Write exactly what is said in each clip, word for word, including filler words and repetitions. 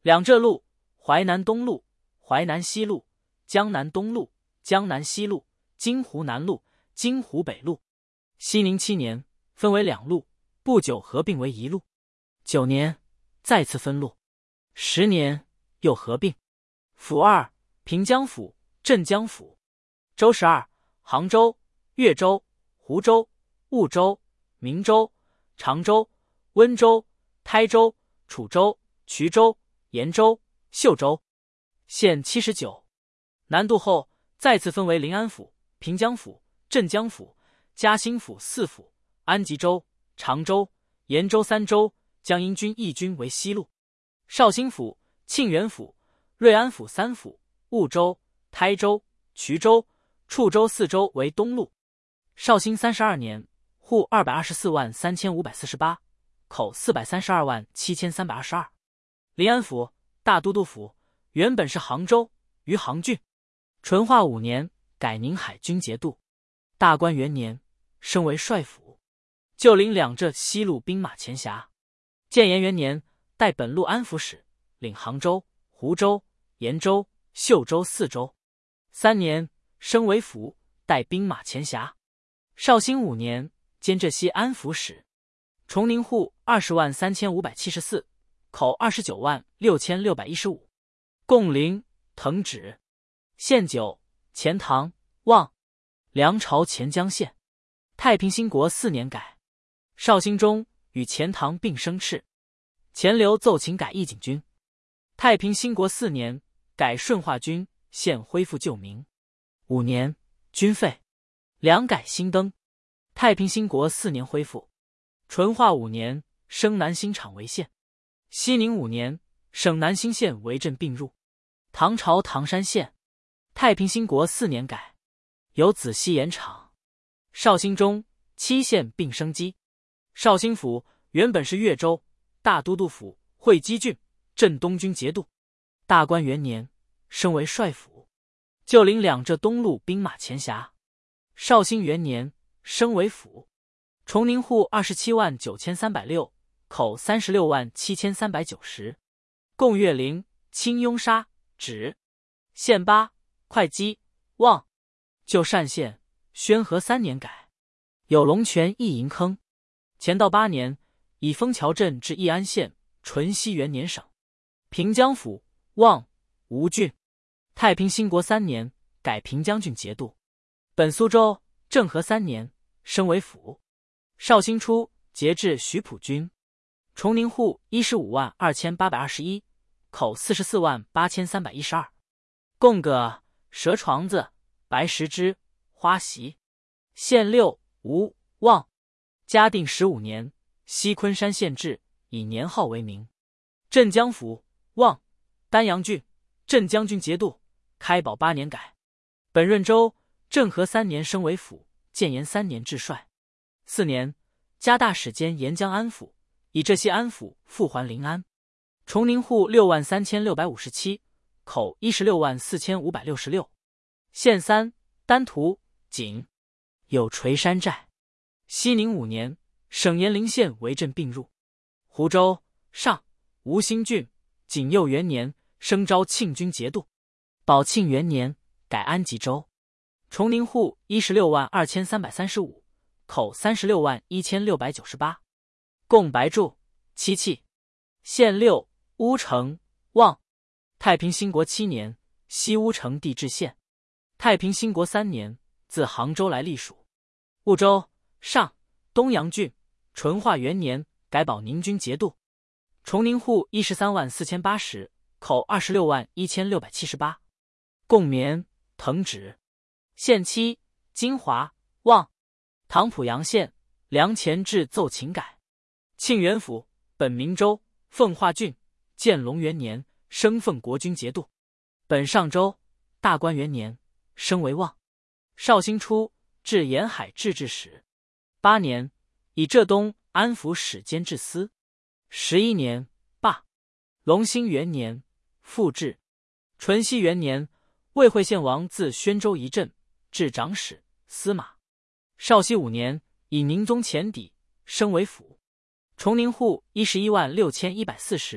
两浙路、淮南东路、淮南西路、江南东路、江南西路、金湖南路、金湖北路。熙宁七年分为两路，不久合并为一路。九年再次分路。十年又合并。府二：平江府、镇江府。州十二：杭州、岳州、湖州、婺州、明州、常州、温州、台州、楚州、衢州、延州、秀州。县七十九。南渡后再次分为临安府、平江府、镇江府、嘉兴府四府，安吉州、常州、延州三州，将英军一军为西路。绍兴府、庆元府、瑞安府三府，婺州、台州、衢州、处州四州为东路。绍兴三十二年，户二百二十四万三千五百四十八，口四百三十二万七千三百二十二。临安府、大都督府原本是杭州，于杭郡。淳化五年改宁海军节度。大观元年升为帅府，就领两浙西路兵马前辖。建炎元年代本路安抚使，领杭州、湖州、延州、秀州四州。三年升为府，代兵马前辖。绍兴五年兼浙西安抚使。崇宁户二十万三千五百七十四，口二十九万六千六百一十五。贡陵、藤旨。县九：钱塘、望。梁朝钱江县。太平兴国四年改。绍兴中与钱塘并升敕。钱镠奏请改义景军。太平兴国四年改顺化军，现恢复旧名。五年军废。两改新登。太平兴国四年恢复。淳化五年升南兴场为县。熙宁五年省南兴县为镇并入。唐朝唐山县。太平兴国四年改，有子西盐场。绍兴中七县并升基。绍兴府原本是岳州，大都督府，会稽郡，镇东军节度。大观元年升为帅府，就领两浙东路兵马前辖。绍兴元年升为府。崇宁户二十七万九千三百六，口三十六万七千三百九十。贡岳陵、清雍沙、止。县八：会稽、望。就单县，宣和三年改，有龙泉一银坑。乾道八年以枫桥镇至义安县，淳熙元年省。平江府、望、吴郡。太平兴国三年改平江郡节度。本苏州政和三年升为府。绍兴初节制徐浦军。崇宁户一十五万二千八百二十一，口四十四万八千三百一十二。贡个、蛇床子、白石枝、花席。县六：吴、望。嘉定十五年，西昆山县制，以年号为名。镇江府、望。丹阳郡，镇江郡节度。开宝八年改。本润州政和三年升为府，建炎三年至帅。四年，加大使兼沿江安抚，以浙西安抚复还临安。崇宁户六万三千六百五十七，口一十六万四千五百六十六。县三：丹徒、景。有垂山寨。熙宁五年，省延陵县为镇并入。湖州、上、吴兴郡，景佑元年升招庆军节度。宝庆元年改安吉州。崇宁户一十六万二千三百三十五，口三十六万一千六百九十八。贡白柱、漆器。县六：乌城、望。太平兴国七年，西乌城地置县。太平兴国三年，自杭州来隶属。婺州、上、东阳郡，淳化元年改保宁军节度。崇宁户一十三万四千八十，口二十六万一千六百七十八。贡棉、藤旨。县七：金华、望。唐濮阳县，梁前制奏请改。庆元府，本明州，奉化郡，建隆元年升奉国军节度。本上州，大观元年升为望。绍兴初至沿海制置使。八年，以浙东安抚使兼制司。十一年罢。隆兴元年复置。淳熙元年，魏惠献王自宣州一镇，至长史、司马。绍熙五年，以宁宗前邸升为府。崇宁户一十一万六千一百四十，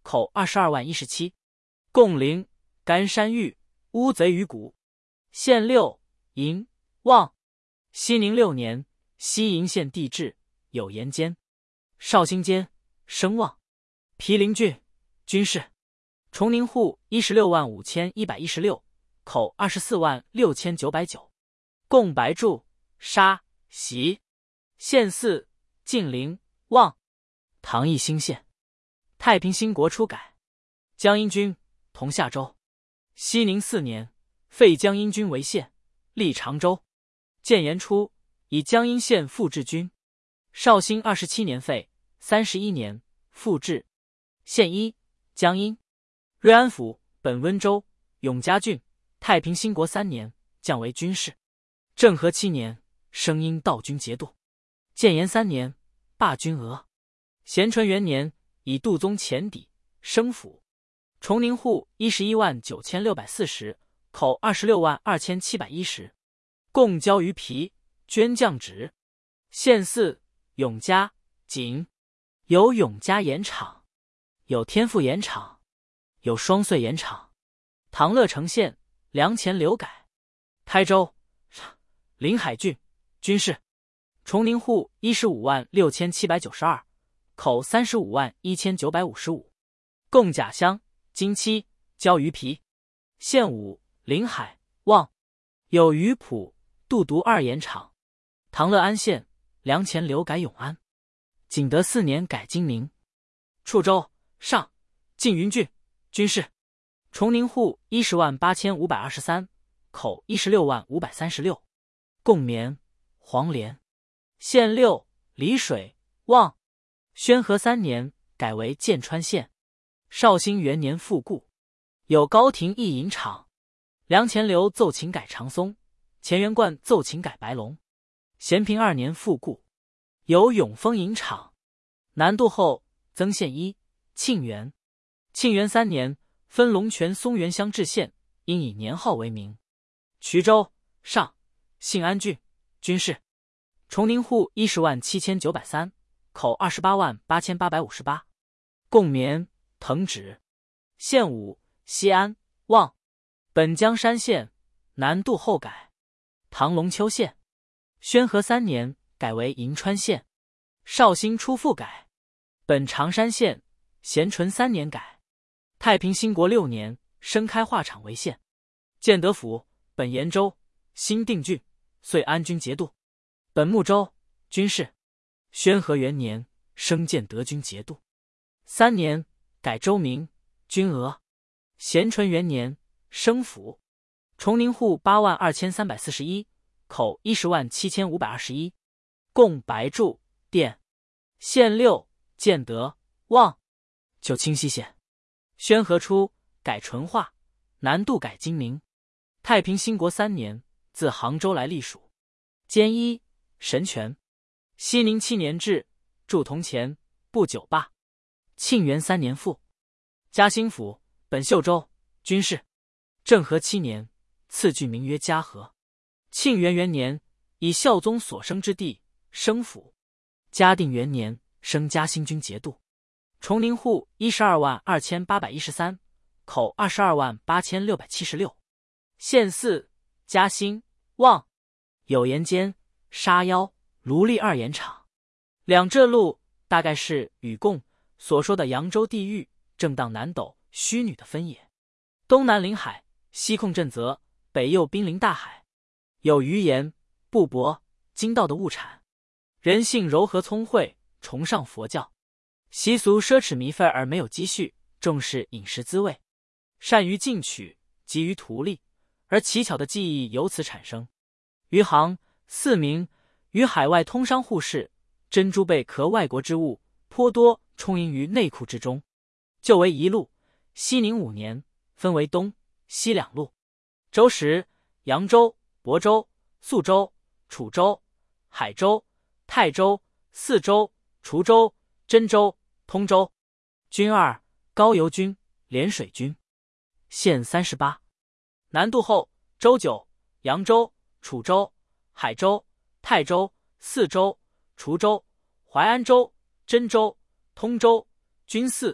口二十二万一十七。贡陵、甘山玉、乌贼鱼骨。县六营望。熙宁六年，西营县地质有盐监。绍兴监声望。毗陵郡军事。崇宁户一十六万五千一百一十六，口二十四万六千九百九。贡白柱、沙、袭。县四晋陵望。唐义兴县。太平兴国初改。江阴郡同下州。熙宁四年，废江阴郡为县，立常州。建炎初，以江阴县复置郡。绍兴二十七年废，三十一年复置。县一江阴。瑞安府本温州，永嘉郡。太平兴国三年，降为军事。政和七年，升因道军节度。建炎三年，罢军额。咸淳元年，以杜宗前邸，升府。崇宁户一十一万九千六百四十，口二十六万二千七百一十。贡交鱼皮，捐降职。县四永嘉锦。有永嘉盐场，有天富盐场，有双穗盐场。唐乐城县梁前流改。台州临海郡军事。崇宁户一十五万六千七百九十二，口三十五万一千九百五十五。贡甲乡金七交鱼皮。县五临海望。有鱼圃、杜渎二盐场。唐乐安县梁前流改永安。景德四年改金宁。处州上晋云郡军事。崇宁户一十万八千五百二十三，口一十六万五百三十六。贡棉黄连。县六丽水望。宣和三年改为建川县。绍兴元年复故。有高亭一银厂。梁前流奏请改长松，钱元贯奏请改白龙。咸平二年复故。有永丰银厂。南渡后增县一庆元。庆元三年分龙泉松原乡治县，因以年号为名。衢州上信安郡军事。崇宁户一十万七千九百三，口二十八万八千八百五十八。贡棉藤旨。县五西安望。本江山县南渡后改。唐龙丘县。宣和三年改为银川县。绍兴初复改。本长山县。咸淳三年改。太平兴国六年升开化厂为县。建德府本延州新定郡遂安军节度。本睦州军事。宣和元年升建德军节度。三年改州名军额。咸淳元年升府。崇宁户八万二千三百四十一，口一十万七千五百二十一。贡白柱店。县六建德望。旧清溪县。宣和初改淳化，南渡改金宁。太平兴国三年自杭州来隶属。监一神权。熙宁七年至，铸铜钱，不久罢。庆元三年复。嘉兴府本秀州军事。政和七年赐郡名曰嘉禾。庆元元年以孝宗所生之地升府。嘉定元年升嘉兴军节度。崇宁户一十二万二千八百一十三，口二十二万八千六百七十六。县四嘉兴望。有盐监、沙腰、卢砾二盐场。两浙路大概是与贡所说的扬州地域正当南斗虚女的分野。东南临海，西控震泽，北又濒临大海。有鱼盐、布帛、金道的物产。人性柔和聪慧，崇尚佛教。习俗奢侈糜费而没有积蓄，重视饮食滋味，善于进取，急于图利，而奇巧的技艺由此产生。余杭、四明与海外通商互市，珍珠贝壳外国之物颇多，充盈于内库之中。就为一路。熙宁五年分为东西两路。州时扬州、亳州、宿州、楚州、海州、泰州、泗州、滁州、真州、通州。军二高邮军、涟水军。县三十八。南渡后，州九扬州、楚州、海州、泰州、泗州、滁州、淮安州、真州、通州。军四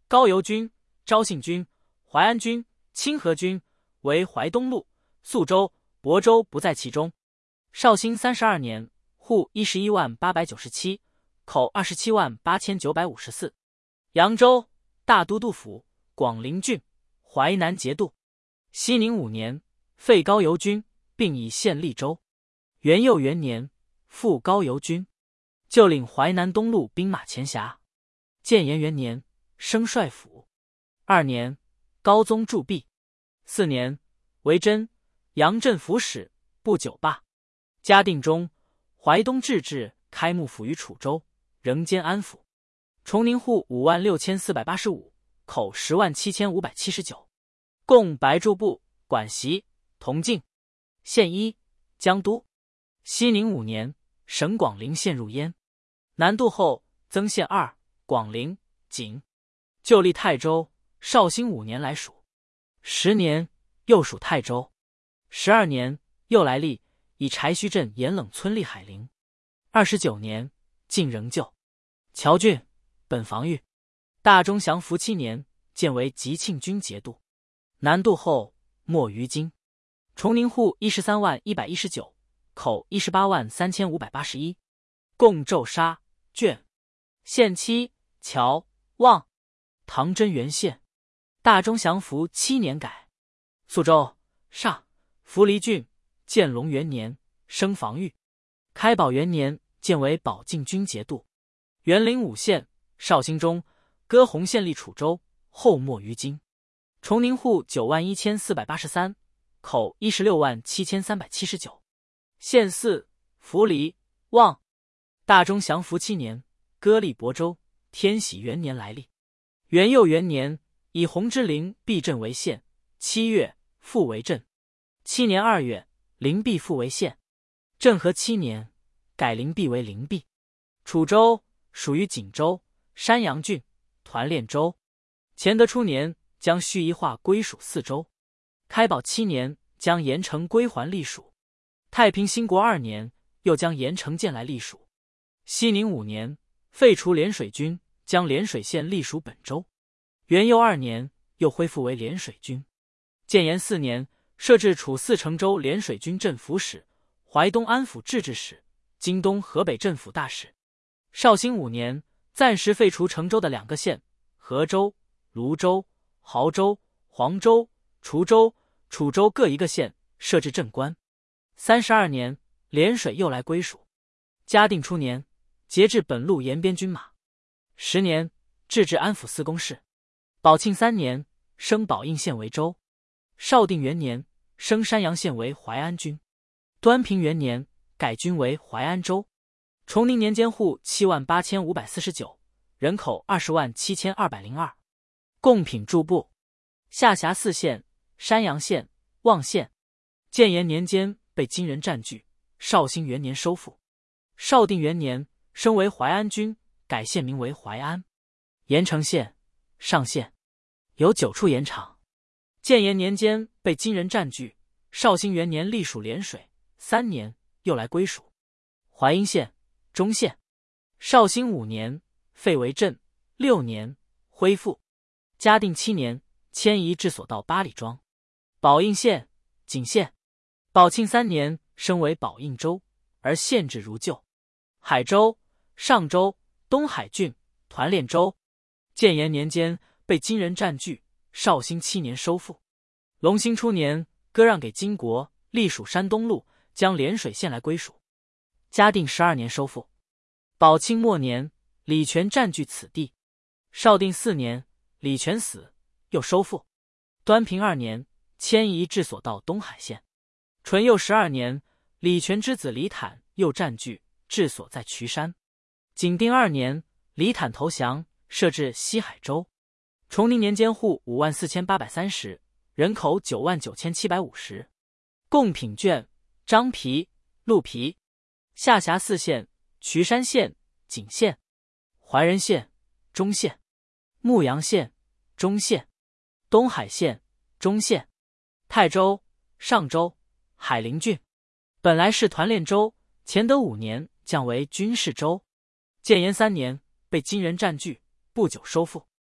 高邮军、昭信军、淮安军、清河军为淮东路、宿州、亳州不在其中。绍兴三十二年，户一十一万八百九十七，口二十七万八千九百五十四。扬州、大都督府、广陵郡、淮南节度。熙宁五年，废高邮军，并以县利州。元佑元年，复高邮军，就领淮南东路兵马前辖。建炎元年，升帅府。二年，高宗铸币。四年，为真、阳镇抚使，不久罢。嘉定中，淮东制置开幕府于楚州，仍兼安抚。崇宁户五万六千四百八十五，口十万七千五百七十九。共白柱部、管袭、同进。县一，江都。熙宁五年，省广陵县入焉。南渡后，增县二，广陵、景。就立泰州。绍兴五年来属。十年，又属泰州。十二年，又来历，以柴须镇严冷村立海陵。二十九年，晋仍旧。谯郡，本防御。大中祥符七年，建为吉庆军节度。南渡后，没于今。崇宁户一十三万一百一十九，口一十八万三千五百八十一。共骤杀卷。县七，乔、望。唐贞元县。大中祥符七年改。宿州、上、符离郡。建隆元年，升防御。开宝元年，建为保靖军节度。元陵五县。绍兴中，割洪县立楚州，后没于今。崇宁户九万一千四百八十三，口一十六万七千三百七十九。县四，符离、望。大中祥符七年，割立亳州，天禧元年来历。元佑元年，以洪之陵毕镇为县，七月复为镇。七年二月，陵毕复为县。政和七年，改陵毕为陵毕。楚州属于锦州、山阳郡、团练州。乾德初年，将盱眙划归属四州。开宝七年，将盐城归还隶属。太平兴国二年，又将盐城建来隶属。熙宁五年，废除涟水军，将涟水县隶属本州。元佑二年，又恢复为涟水军。建炎四年，设置楚四成州涟水军镇抚使、淮东安抚制置使、京东河北镇抚大使。绍兴五年，暂时废除成州的两个县，河州、泸州、亳州、黄州、滁州、楚州各一个县，设置镇官。三十二年，涟水又来归属。嘉定初年，节制本路沿边军马。十年，制置安抚司公事。宝庆三年，升宝应县为州。绍定元年，升山阳县为淮安军。端平元年，改军为淮安州。崇宁年间户七万八千五百四十九，人口二十万七千二百零二。贡品驻部。下辖四县：山阳县、望县。建炎年间被金人占据，绍兴元年收复。绍定元年升为淮安军，改县名为淮安。盐城县、上县有九处盐场。建炎年间被金人占据，绍兴元年隶属涟水，三年又来归属。淮阴县、中县。绍兴五年废为镇，六年恢复。嘉定七年迁移治所到八里庄。宝应县、景县。宝庆三年升为宝应州，而县制如旧。海州、上州、东海郡、团练州。建炎年间被金人占据，绍兴七年收复。隆兴初年割让给金国，隶属山东路，将涟水县来归属。嘉定十二年收复。宝庆末年，李全占据此地。绍定四年，李全死，又收复。端平二年，迁移治所到东海县。淳佑十二年，李全之子李坦又占据，治所在渠山。景定二年，李坦投降，设置西海州。崇宁年间户五万四千八百三十，人口九万九千七百五十。贡品卷：张皮、鹿皮。下辖四县：渠山县、景县。怀仁县、中县。牧羊县、中县。东海县、中县。泰州、上州、海陵郡。本来是团练州，乾德五年降为军事州。建炎三年被金人占据，不久收复。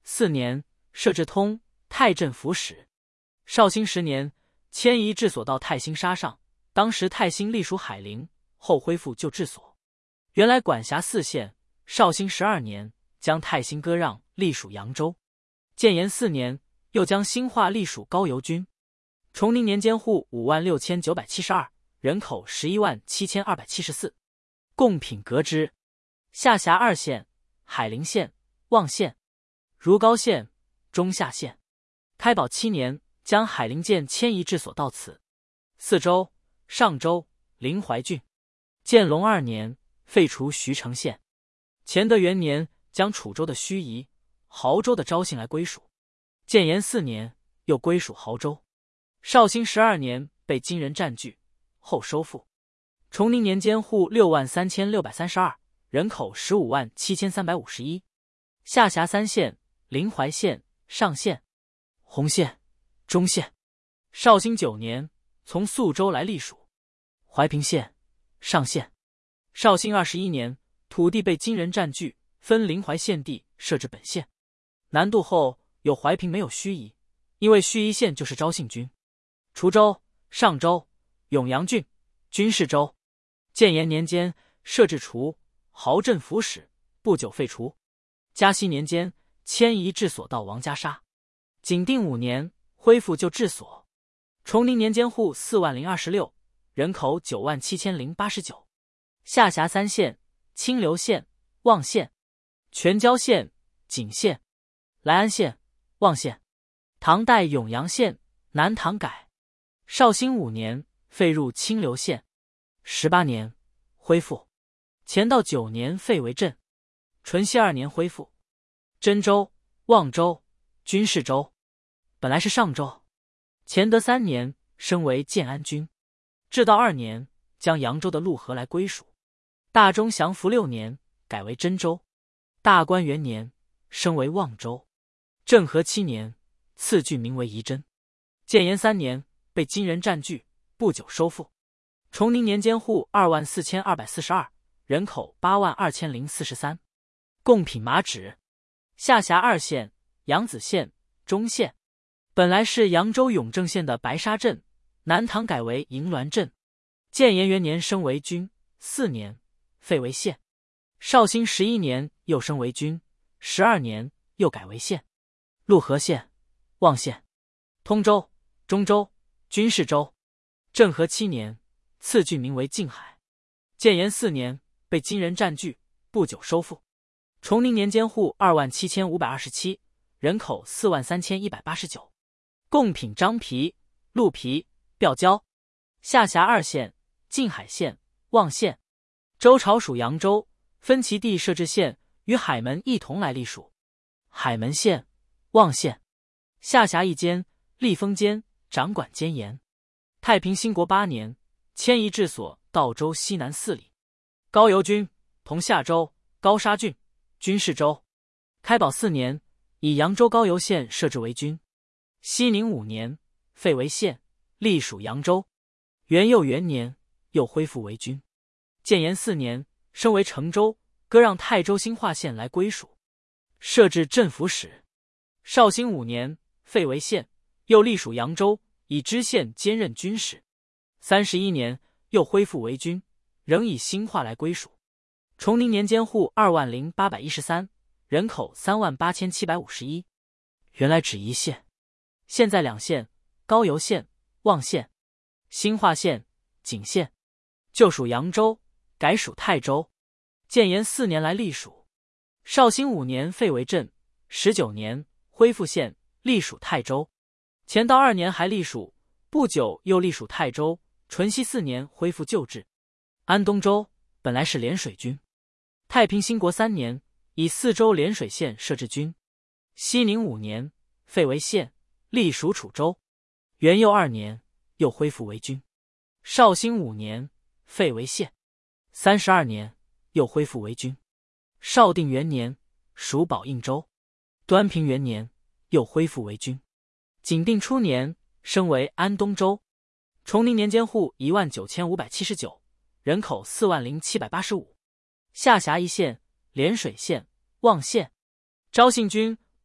四年，设置通太镇抚使。绍兴十年，迁移治所到太兴沙上，当时太兴隶属海陵，后恢复旧治所。原来管辖四县。绍兴十二年，将太兴割让，隶属扬州。建炎四年，又将兴化隶属高邮军。崇宁年间户五万六千九百七十二，人口十一万七千二百七十四，贡品革之。下辖二县：海陵县、望县、如皋县、中下县。开宝七年，将海陵县迁移治所到此。四州：上州、临淮郡。建隆二年，废除徐城县。乾德元年，将楚州的盱眙、亳州的昭信来归属。建炎四年，又归属亳州。绍兴十二年，被金人占据，后收复。崇宁年间户六万三千六百三十二，人口十五万七千三百五十一。下辖三县：临淮县、上县、洪县、中县。绍兴九年，从宿州来隶属。怀平县、上县。绍兴二十一年，土地被金人占据，分临淮县地，设置本县。南渡后有怀平没有盱眙，因为盱眙县就是昭信军。滁州、上州、永阳郡、军事州。建炎年间，设置滁、亳镇抚使，不久废除。嘉熙年间，迁移治所到王家沙。景定五年，恢复旧治所。崇宁年间户四万零二十六，人口九万七千零八十九。下辖三县：清流县、望县、全椒县、景县、莱安县、望县。唐代永阳县，南唐改。绍兴五年，废入清流县。十八年，恢复。乾道九年，废为镇。淳熙二年，恢复。真州、望州、军事州。本来是上州。乾德三年，升为建安军。至道二年，将扬州的陆河来归属。大中祥符六年，改为真州。大观元年，升为望州。政和七年，赐郡名为仪真。建炎三年，被金人占据，不久收复。崇宁年间户二万四千二百四十二，人口八万二千零四十三，贡品马纸。下辖二县：扬子县、中县。本来是扬州永正县的白沙镇，南唐改为银銮镇。建炎元年升为军，四年废为县。绍兴十一年又升为军，十二年又改为县。陆河县、望县。通州、中州、军事州。政和七年，赐郡名为静海。建炎四年，被金人占据，不久收复。崇宁年间户二万七千五百二十七，人口四万三千一百八十九。贡品张皮、鹿皮、吊胶。下辖二县：静海县、望县。周朝属扬州，分其地设置县，与海门一同来隶属。海门县、望县。下辖一监、立丰监，掌管监盐。太平兴国八年，迁移治所到州西南四里。高邮军，同夏州、高沙郡、军事州。开宝四年，以扬州高邮县设置为军。熙宁五年，废为县，隶属扬州。元佑元年，又恢复为军。建炎四年，升为成州，割让泰州兴化县来归属，设置镇抚使。绍兴五年，废为县，又隶属扬州，以知县兼任军使。三十一年，又恢复为军，仍以兴化来归属。崇宁年间户二万零八百一十三，人口三万八千七百五十一。原来只一县，现在两县：高邮县、望县。兴化县、景县。旧属扬州，改属泰州。建炎四年来隶属。绍兴五年废为镇，十九年恢复县，隶属泰州。乾道二年还隶属，不久又隶属泰州。淳熙四年恢复旧制。安东州本来是涟水军。太平兴国三年，以四州涟水县设置军。熙宁五年废为县，隶属楚州。元佑二年又恢复为军。绍兴五年废为县。三十二年又恢复为军。绍定元年属保应州。端平元年又恢复为军。景定初年升为安东州。崇宁年间户一万九千五百七十九，人口四万零七百八十五。下辖一县：涟水县、望县。昭信军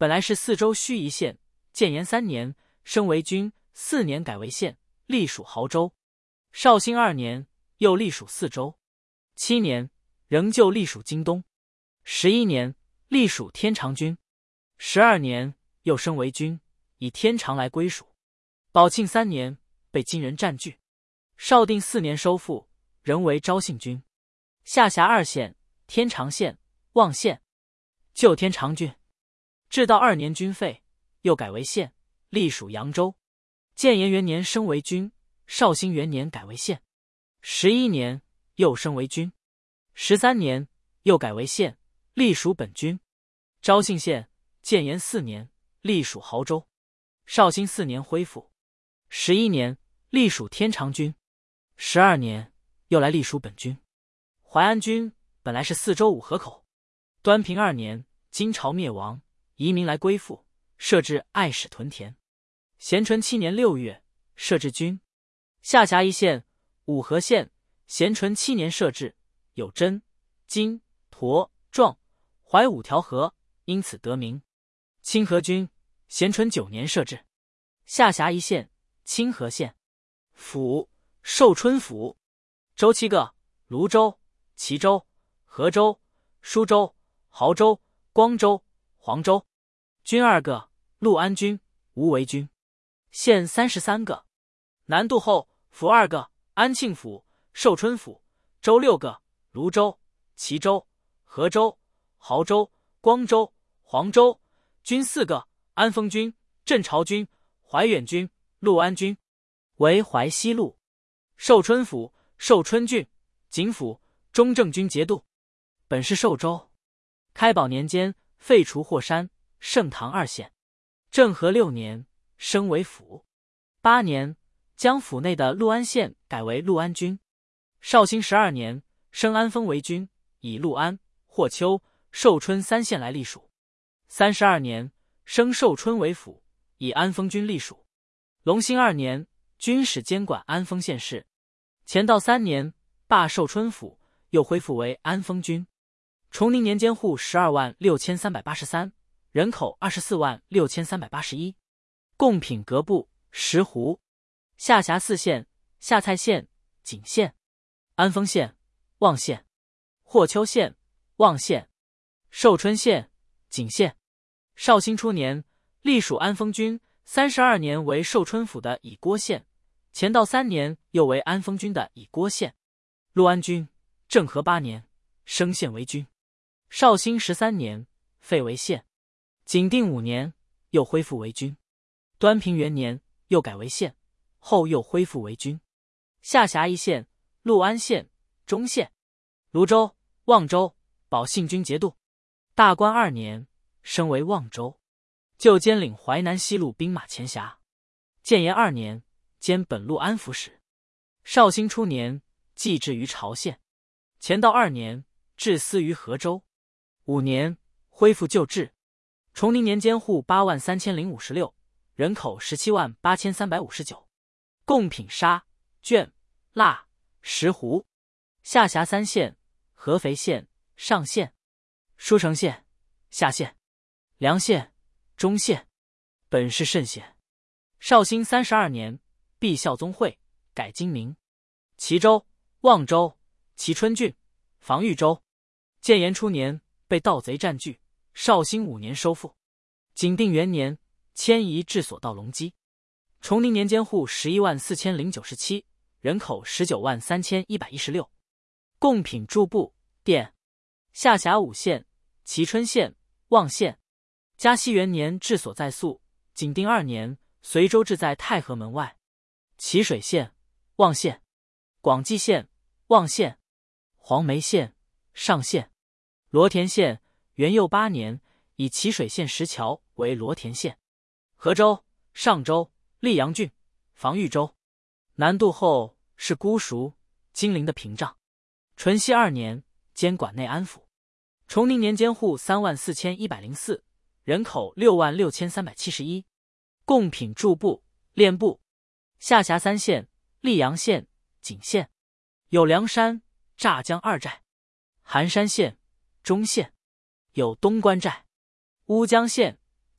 本来是四州盱眙县，建炎三年升为郡，四年改为县，隶属亳州。绍兴二年又隶属四州。七年仍旧隶属京东。十一年隶属天长郡。十二年又升为郡，以天长来归属。宝庆三年被金人占据。绍定四年收复，仍为昭信郡。下辖二县：天长县、望县。旧天长郡。至道二年均废，又改为县，隶属扬州。建炎元年升为郡，绍兴元年改为县。十一年又升为郡。十三年又改为县，隶属本郡。昭信县建炎四年隶属亳州。绍兴四年恢复。十一年隶属天长郡。十二年又来隶属本郡。淮安郡本来是四州五河口。端平二年金朝灭亡，移民来归附，设置爱史屯田。咸淳七年六月设置郡。下辖一县：五河县。咸淳七年设置，有真、金、沱、壮、淮五条河，因此得名。清河郡。咸淳九年设置。下辖一县：清河县。府：寿春府。州七个：泸州、齐州、河州、舒州、亳州、光州、黄州。郡二个：陆安郡、无为郡。县三十三个。南渡后府二个：安庆府、寿春府。州六个：泸州、齐州、河州、亳州、光州、黄州。郡四个：安丰郡、镇朝郡、怀远郡、陆安郡。为淮西路。寿春府、寿春郡、景府、中正军节度。本是寿州。开宝年间废除霍山、盛唐二县。政和六年升为府。八年将府内的陆安县改为陆安郡。绍兴十二年升安丰为郡，以陆安、霍丘、寿春三县来隶属。三十二年升寿春为府，以安丰郡隶属。隆兴二年军使监管安丰县事。乾道三年罢寿春府，又恢复为安丰郡。崇宁年间户十二万六千三百八十三，人口二十四万六千三百八十一。贡品各部石湖。下辖四县：下蔡县、景县、安丰县、望县。霍丘县、望县。寿春县、景县。绍兴初年隶属安丰郡，三十二年为寿春府的以郭县。乾道三年又为安丰郡的以郭县。陆安郡。政和八年升县为郡。绍兴十三年废为县。景定五年又恢复为郡。端平元年又改为县，后又恢复为郡。下辖一县：陆安县、中县。泸州、望州、保信军节度。大观二年升为望州。就兼领淮南西路兵马前辖。建炎二年兼本路安抚使。绍兴初年寄置于朝县。乾道二年置司于河州。五年恢复旧制。崇宁年间户八万三千零五十六，人口十七万八千三百五十九。贡品沙、卷、蜡、石斛。下辖三县：合肥县、上县。舒城县、下县。梁县、中县。本是慎县。绍兴三十二年毕孝宗会，改今名。齐州、望州、蕲春郡、防御州。建炎初年被盗贼占据，绍兴五年收复。景定元年迁移治所到龙基。崇宁年间户十一万四千零九十七，人口十九万三千一百一十六。贡品诸部店。下辖五县：蕲春县、望县。嘉熙元年治所在宿。景定二年随州治在太和门外。祁水县、望县。广济县、望县。黄梅县、上县。罗田县元佑八年以祁水县石桥为罗田县。河州、上州、溧阳郡、防御州。南渡后是姑孰、金陵的屏障。淳熙二年监管内安府。崇宁年间户三万四千一百零四，人口六万六千三百七十一。贡品诸部练部。下辖三县：溧阳县、景县。有梁山、乍江二寨。寒山县、中县。有东关寨。乌江县、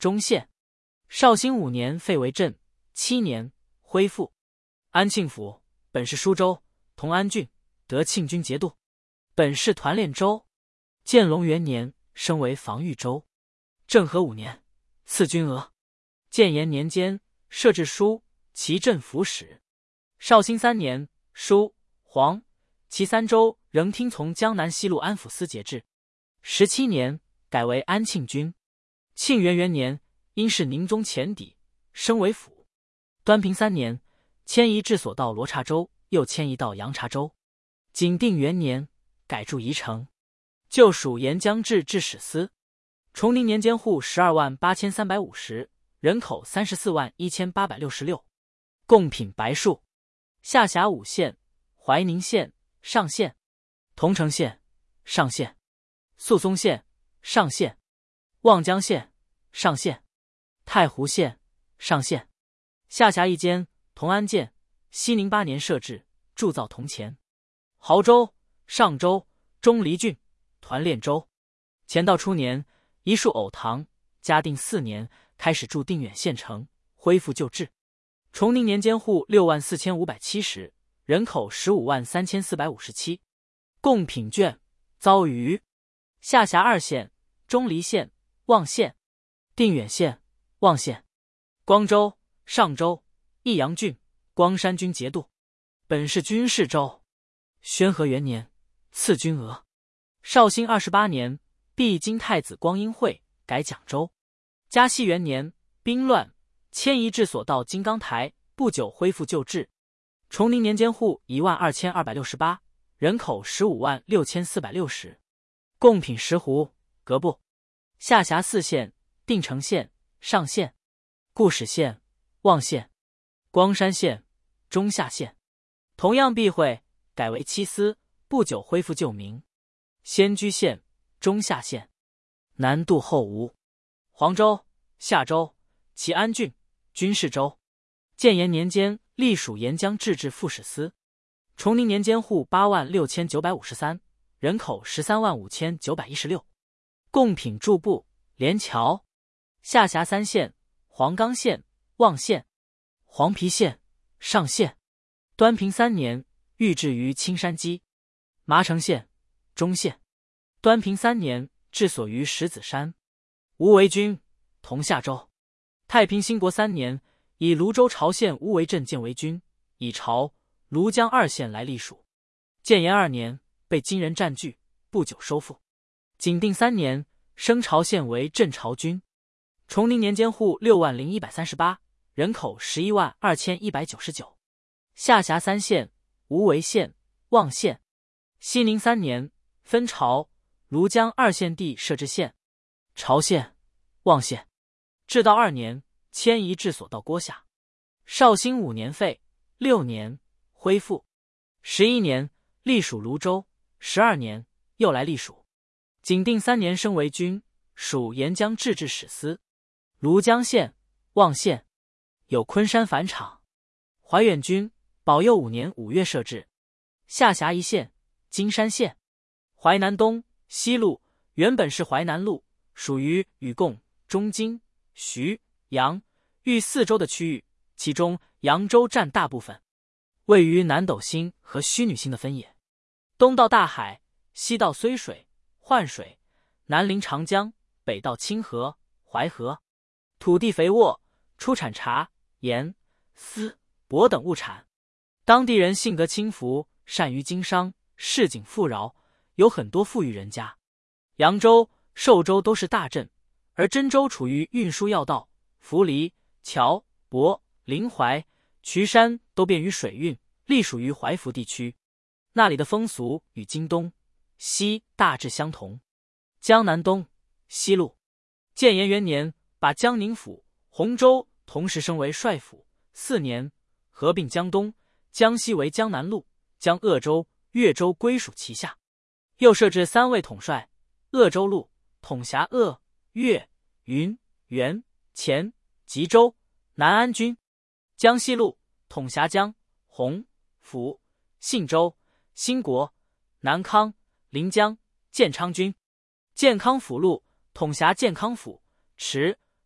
中县。绍兴五年废为镇，七年恢复。安庆府本是舒州，同安郡，得庆军节度，本是团练州。建隆元年升为防御州。政和五年赐军额。建炎年间设置书齐镇抚使。绍兴三年，舒、黄、齐三州仍听从江南西路安抚司节制。十七年改为安庆军。庆元元年因是宁宗前邸，升为府。端平三年迁移治所到罗刹州，又迁移到阳茶州。景定元年改驻宜城，就属沿江制置使司。崇宁年间户十二万八千三百五十，人口三十四万一千八百六十六。贡品白树。下辖五县：怀宁县、上县；桐城县、上县；宿松县、上县；望江县、上县；太湖县、上县。下辖一间同安监。熙宁八年设置，铸造铜钱。亳州、上州、钟离郡、团练州。乾道初年移戍藕塘，嘉定四年开始筑定远县城，恢复旧制。崇宁年间户六万四千五百七十，人口十五万三千四百五十七。贡品卷遭虞。下辖二县：钟离县、望县；定远县、望县。光州、上州、益阳郡、光山军节度，本是军事州。宣和元年赐军额。绍兴二十八年毕经太子光英会改讲州。嘉熙元年兵乱，迁移治所到金刚台，不久恢复旧制。崇宁年间户一万二千二百六十八，人口十五万六千四百六十。贡品石斛、革部。下辖四县：定城县、上县；固始县、望县；光山县、中下县。同样避讳，改为七司，不久恢复旧名。仙居县、中下县。南渡后吴。黄州、夏州、齐安郡、军事州。建炎年间隶属沿江制置副使司。崇宁年间户八万六千九百五十三，人口十三万五千九百一十六。贡品驻部、连桥。下辖三县：黄冈县、望县；黄陂县、上县。端平三年寓置于青山基。麻城县、中县。端平三年治所于石子山。吴为军，同下州。太平兴国三年以泸州潮县乌为镇建为军，以潮、庐江二县来隶属。建炎二年被金人占据，不久收复。景定三年升潮县为镇潮军。崇宁年间户六万零一百三十八，人口十一万二千一百九十九。下辖三县：吴为县、望县。熙宁三年分潮、庐江二县地设置县：潮县、望县。至道二年迁移治所到郭下。绍兴五年废，六年恢复。十一年隶属泸州，十二年又来隶属。景定三年升为军，属沿江制置使司。庐江县、望县。有昆山返场。怀远军保佑五年五月设置。下辖一县：金山县。淮南东、西路原本是淮南路，属于禹贡、中京、徐、扬、豫四州的区域，其中扬州占大部分，位于南斗星和虚女星的分野。东到大海，西到睢水、浣水，南临长江，北到清河、淮河。土地肥沃，出产茶、盐、丝、帛等物产。当地人性格轻浮，善于经商，市井富饶，有很多富裕人家。扬州、寿州都是大镇，而真州处于运输要道，涪陵、谯、亳、临淮、渠山都便于水运，隶属于淮福地区。那里的风俗与京东、西大致相同。江南东、西路。建炎元年把江宁府、洪州同时升为帅府，四年合并江东、江西为江南路，将鄂州、越州归属其下。又设置三位统帅：鄂州路统辖鄂、越、云、元、黔、吉州；南安军。江西路统辖江、洪、抚、信州、兴国、南康、临江、建昌军。建康府路统辖建康府、池、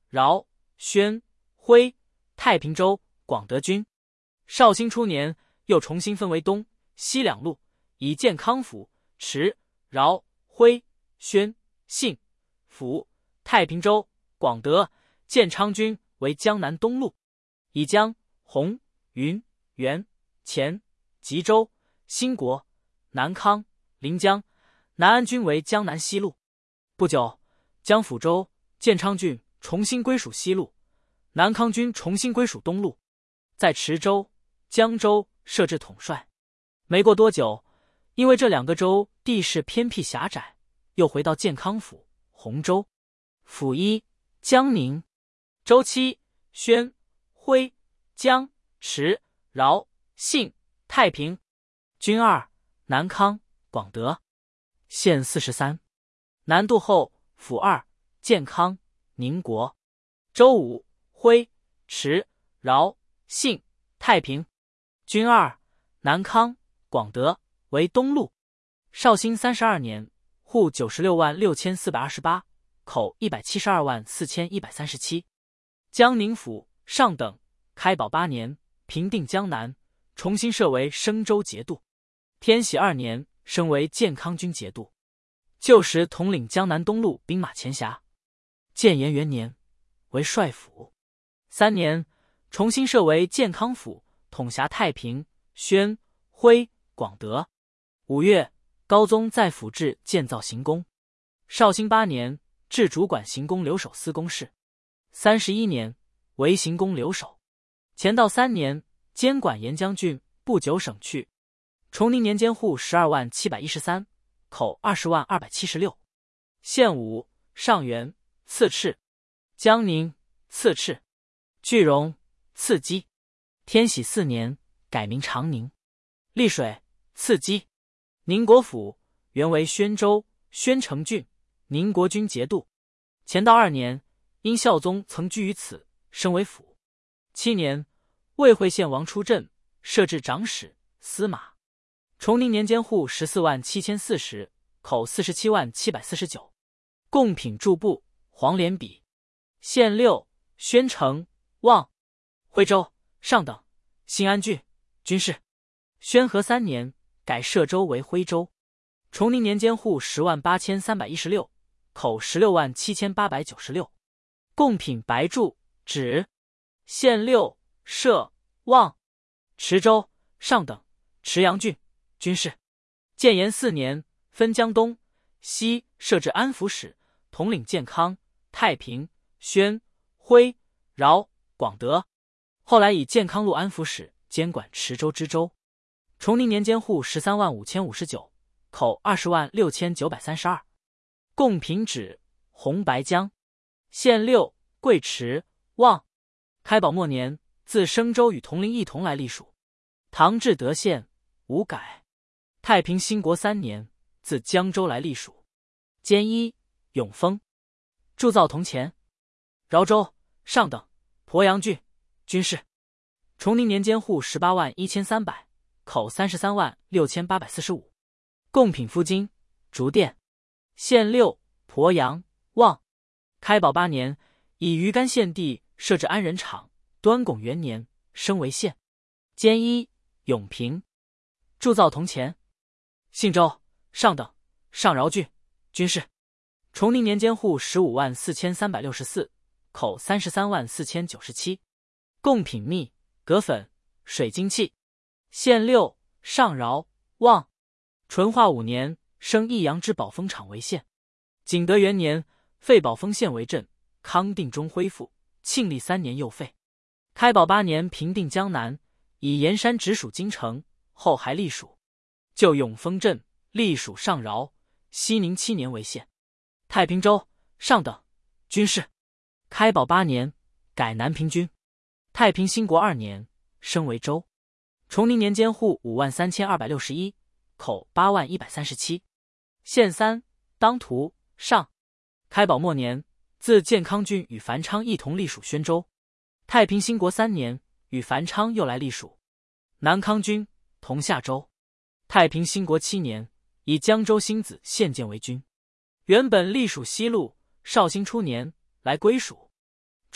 饶、宣、徽、太平州、广德军。绍兴初年，又重新分为东西两路，以建康府、池、饶、徽、宣、信、府、太平州、广德、建昌军为江南东路，以江、洪、云、元、黔、吉州、兴国、南康、临江、南安军为江南西路。不久，江府州、建昌郡重新归属西路，南康军重新归属东路，在池州、江州设置统帅。没过多久，因为这两个州地势偏僻狭窄，又回到建康府、洪州。府一江宁。州七宣、徽、江、池、饶、信、太平。军二南康、广德。县四十三。南渡后，府二建康、宁国。州五徽、池、饶、信、太平。军二南康、广德为东路。绍兴三十二年，户九十六万六千四百二十八，口一百七十二万四千一百三十七。江宁府上等。开宝八年，平定江南，重新设为升州节度。天禧二年，升为建康军节度。旧时统领江南东路兵马前辖。建炎元年，为帅府。三年，重新设为建康府，统辖太平、宣、徽、广德。五月，高宗在府治建造行宫。绍兴八年，置主管行宫留守司公事。三十一年，为行宫留守。乾道三年，监管沿江郡，不久省去。崇宁年间户十二万七百一十三，口二十万二百七十六。县五上元，次敕。江宁，次敕。句容，次基。天禧四年，改名长宁。丽水，次基。宁国府原为宣州、宣城郡，宁国军节度。乾道二年，因孝宗曾居于此，升为府。七年，魏惠县王出镇，设置长史、司马。崇宁年间户十四万七千四十，口四十七万七百四十九。贡品驻部，黄连比。县六宣城、望、徽州上等。新安郡军事。宣和三年，改歙州为徽州。崇宁年间户十万八千三百一十六，口十六万七千八百九十六。贡品白柱、纸。县六歙、望、池州上等。池阳郡军事。建炎四年，分江东西设置安抚使，统领建康、太平、宣、徽、饶、广德。后来以建康路安抚使监管池州知州。崇宁年间户十三万五千五十九，口二十万六千九百三十二。贡品纸、红白江。县六贵池、望。开宝末年，自升州与铜陵一同来隶属。唐至德县，无改。太平兴国三年，自江州来隶属。监一永丰。铸造铜钱。饶州上等。鄱阳郡军事。崇宁年间户十八万一千三百，口三十三万六千八百四十五。贡品夫金、竹店。县六鄱阳、望。开宝八年，以鱼干县地设置安仁场。端拱元年，升为县。监一永平。铸造铜钱。信州上等。上饶郡军事。崇宁年间户十五万四千三百六十四，口三十三万四千九十七。贡品蜜、葛粉、水晶器。县六上饶、望。淳化五年，升益阳之宝丰场为县。景德元年，废宝丰县为镇。康定中恢复。庆历三年又废。开宝八年，平定江南，以盐山直属京城，后还隶属。就永丰镇，隶属上饶。熙宁七年为县。太平州上等。军事。开宝八年，改南平军。太平兴国二年，升为州。崇宁年间户五万三千二百六十一，口八万一百三十七。县三当涂上。开宝末年，自建康郡与樊昌一同隶属宣州。太平兴国三年，与樊昌又来隶属。南康军同下州。太平兴国七年，以江州星子县监为军。原本隶属西路，绍兴初年来归属。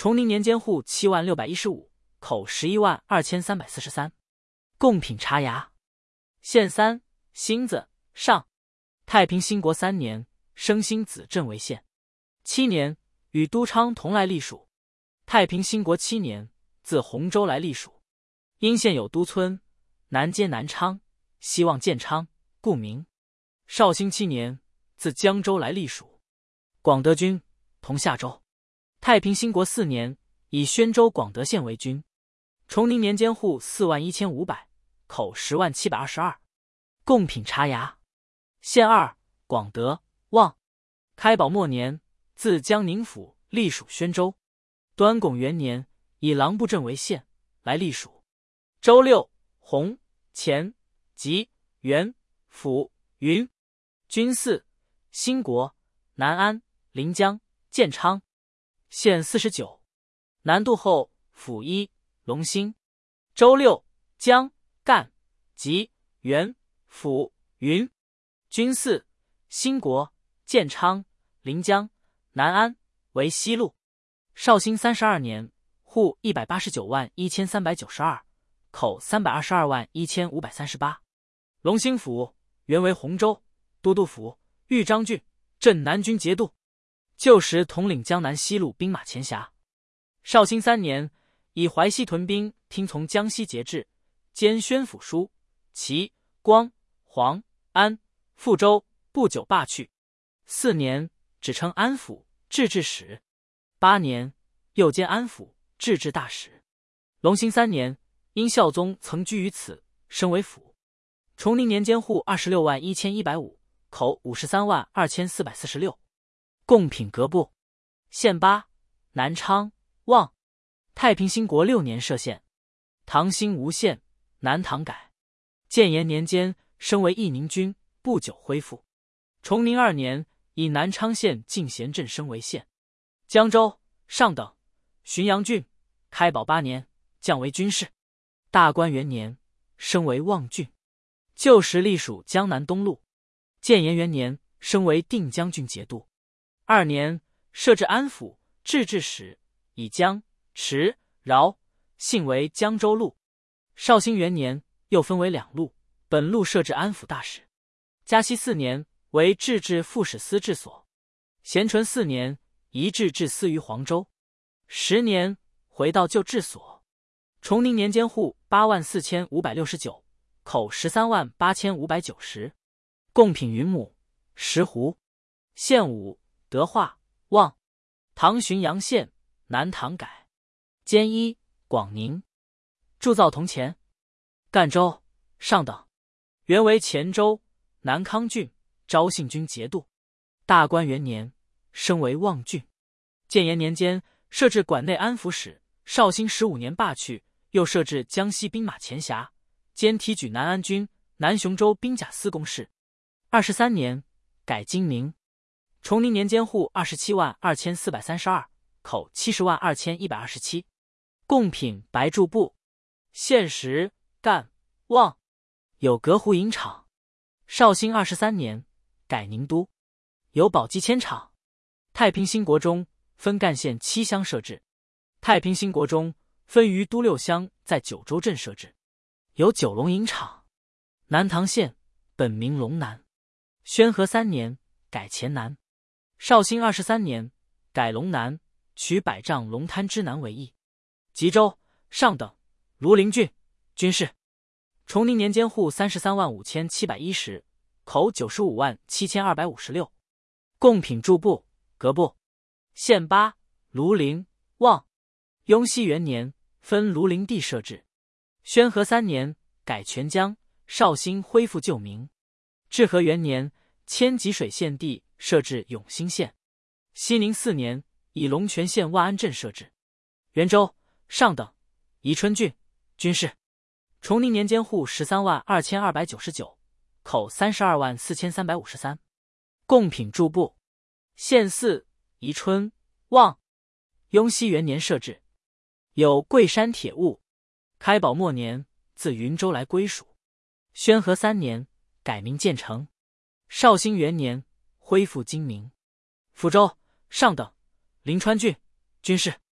崇宁年间户七万六百一十五，口十一万二千三百四十三。贡品茶芽。县三，星子，上。太平兴国三年，升星子镇为县。七年，与都昌同来隶属。太平兴国七年，自洪州来隶属。因县有都村，南接南昌，西望建昌，故名。绍兴七年，自江州来隶属。广德军，同夏州。太平兴国四年，以宣州广德县为军。崇宁年间户四万一千五百，口十万七百二十二。贡品茶芽。县二，广德，望。开宝末年，自江宁府隶属宣州。端拱元年，以郎部镇为县，来隶属。州六，洪、乾、吉、元、辅、云。军四，兴国、南安、临江、建昌。县四十九，南渡后，府一，龙兴。州六，江、干、吉、元、辅、云。军四，兴国、建昌、临江、南安，为西路。绍兴三十二年，户一百八十九万一千三百九十二，口三百二十二万一千五百三十八。龙兴府原为洪州都督府，豫章郡，镇南军节度。旧时统领江南西路兵马前辖。绍兴三年，以淮西屯兵听从江西节制，兼宣府书，齐、光、黄、安、富州，不久罢去。四年，只称安府制置使。八年，又兼安府制置大使。隆兴三年，因孝宗曾居于此，升为府。崇宁年间户二十六万一千一百五，口五十三万二千四百四十六。贡品阁部。县八，南昌，望。太平兴国六年设县。唐兴无县，南唐改。建炎年间升为义宁军，不久恢复。崇宁二年，以南昌县进贤镇升为县。江州，上等，浔阳郡。开宝八年，降为军士。大观元年，升为望郡。旧时隶属江南东路。建炎元年，升为定江郡节度。二年，设置安府制置使，以江、池、饶，姓为江州路。绍兴元年，又分为两路，本路设置安抚大使。嘉熙四年，为制置副使司治所。咸淳四年，移制置司于黄州。十年，回到旧治所。崇宁年间户八万四千五百六十九，口十三万八千五百九十。贡品云母，石斛。县五，德化，望。唐浔阳县，南唐改。监一，广宁。铸造铜钱。赣州，上等，原为黔州南康郡昭信军节度。大观元年，升为望郡。建炎年间，设置管内安抚使。绍兴十五年罢去，又设置江西兵马前辖，兼提举南安军、南雄州兵甲司公事。二十三年，改今名。崇宁年间户二十七万二千四百三十二，口七十万二千一百二十七。贡品白柱部。县十，干、望。有隔湖营场。绍兴二十三年，改宁都。有宝鸡铅厂。太平兴国中，分干县七乡设置。太平兴国中，分余都六乡在九州镇设置。有九龙营场。南唐县，本名龙南。宣和三年，改黔南。绍兴二十三年，改龙南，取百丈龙滩之南为邑。吉州，上等，庐陵郡，军事。崇宁年间户三十三万五千七百一十，口九十五万七千二百五十六。贡品驻部，阁部。县八，庐陵，望。雍熙元年，分庐陵地设置。宣和三年，改全江，绍兴恢复旧名。至和元年，迁吉水县地设置永兴县。熙宁四年，以龙泉县万安镇设置。元州，上等，宜春郡，军事。崇宁年间户十三万二千二百九十九，口三十二万四千三百五十三。贡品驻部。县四，宜春，望。雍熙元年设置。有桂山铁务。开宝末年，自云州来归属。宣和三年，改名建成。绍兴元年，恢复今名。福州，上等，临川郡，军事。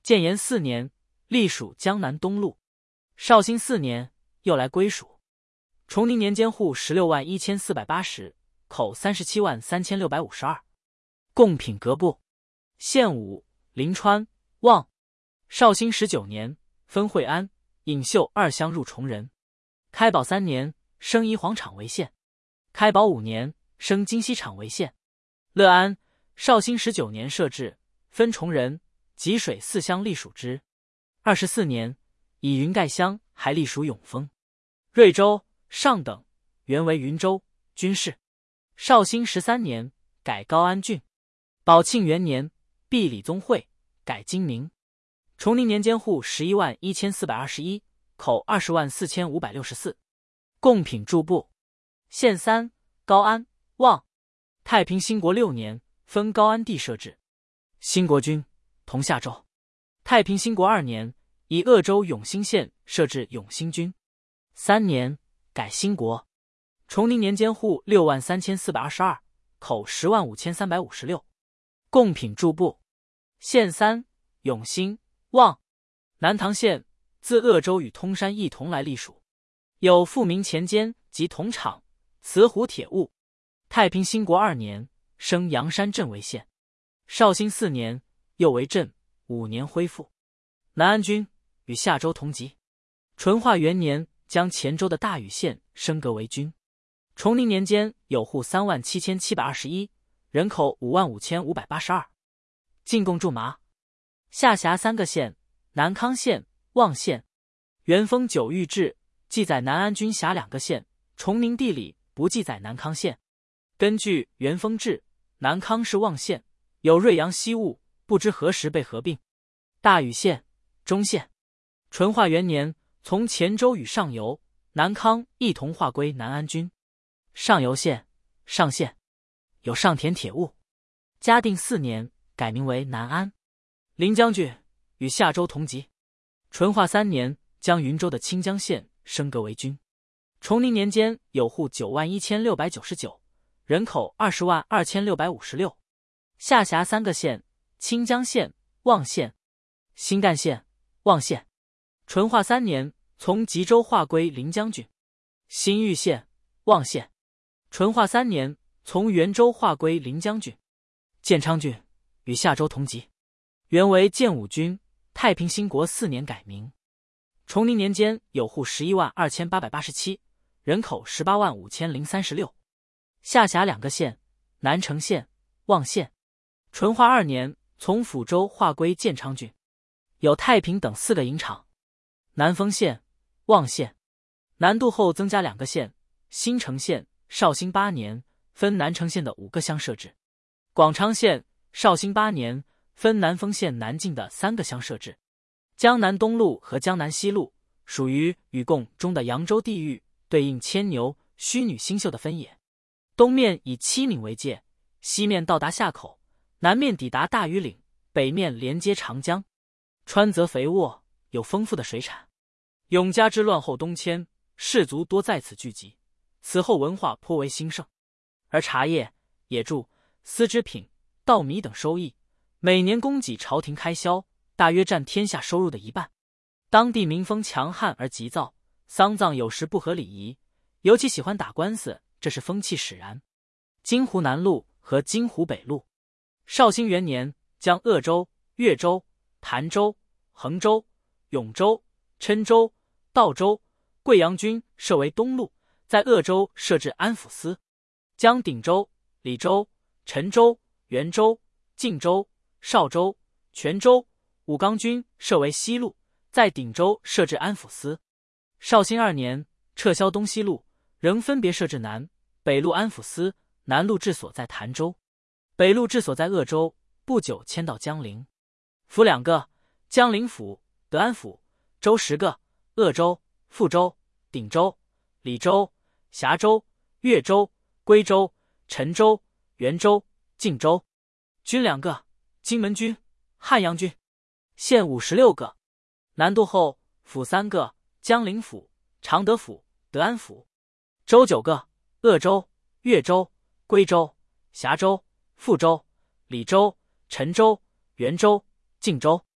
建炎四年，隶属江南东路。绍兴四年，又来归属。崇宁年间户十六万一千四百八十，口三十七万三千六百五十二。贡品阁部。县武、临川、望。绍兴十九年，分惠安、尹秀二乡入崇仁。开宝三年，升宜黄场为县。开宝五年，升金溪场为县。乐安，绍兴十九年设置，分崇仁、吉水四乡隶属之。二十四年，以云盖乡还隶属永丰。瑞州、上等，原为云州，军事。绍兴十三年，改高安郡。宝庆元年，毕理宗会，改金名。崇宁年间户十一万一千四百二十一，口二十万四千五百六十四。贡品驻部。县三，高安、望。太平兴国六年，分高安地设置。兴国军，同下州。太平兴国二年，以鄂州永兴县设置永兴军。三年，改兴国。崇宁年间户六万三千四百二十二，口十万五千三百五十六。贡品驻部。县三，永兴、望。南唐县自鄂州与通山一同来隶属，有富民前监及铜厂、瓷壶铁物。太平兴国二年，升阳山镇为县。绍兴四年，又为镇，五年恢复。南安军与夏州同级。淳化元年，将黔州的大禹县升格为军。崇宁年间，有户三万七千七百二十一，人口五万五千五百八十二。进贡驻麻。下辖三个县：南康县、望县。元丰九御制记载南安军辖两个县，崇宁地理不记载南康县。根据元丰制，南康是望县，有瑞阳西务，不知何时被合并。大禹县、中县。淳化元年，从黔州与上游、南康一同划归南安军。上游县、上县有上田铁务。嘉定四年，改名为南安。临江郡与夏州同级。淳化三年，将云州的清江县升格为军。崇宁年间，有户九万一千六百九十九，人口二十万二千六百五十六。下辖三个县：清江县、望县。新干县、望县。淳化三年，从吉州划归临江郡。新玉县、望县。淳化三年，从元州划归临江郡。建昌郡与夏州同级，原为建武军。太平兴国四年改名。崇宁年间，有户十一万二千八百八十七，人口十八万五千零三十六。下辖两个县：南城县、望县。淳化二年，从抚州划归建昌郡，有太平等四个营场。南丰县、望县。南渡后增加两个县：新城县。绍兴八年，分南城县的五个乡设置。广昌县。绍兴八年，分南丰县南境的三个乡设置。江南东路和江南西路属于禹贡中的扬州地域，对应牵牛、虚女星宿的分野。东面以七岭为界，西面到达夏口，南面抵达大禹岭，北面连接长江。川泽肥沃，有丰富的水产。永嘉之乱后东迁，士族多在此聚集，此后文化颇为兴盛。而茶叶、野苎、丝织品、稻米等收益，每年供给朝廷开销，大约占天下收入的一半。当地民风强悍而急躁，丧葬有时不合礼仪，尤其喜欢打官司，这是风气使然。金湖南路和金湖北路。绍兴元年，将鄂州、越州、潭州、衡州、永州、郴州、道州、贵阳军设为东路，在鄂州设置安抚司。将鼎州、礼州、陈州、元州、晋州、邵州、泉州、武冈军设为西路，在鼎州设置安抚司。绍兴二年，撤销东西路，仍分别设置南、北路安抚司，南路治所在潭州，北路治所在鄂州，不久迁到江陵。府两个，江陵府、德安府；州十个，鄂州、富州、鼎州、礼州、峡州、越州、归州、陈州、元州、晋州。军两个，荆门军、汉阳军。县五十六个。南渡后，府三个，江陵府、常德府、德安府；州九个，鄂州、越州、归州、峡州、富州、礼州、陈州、元州、晋州。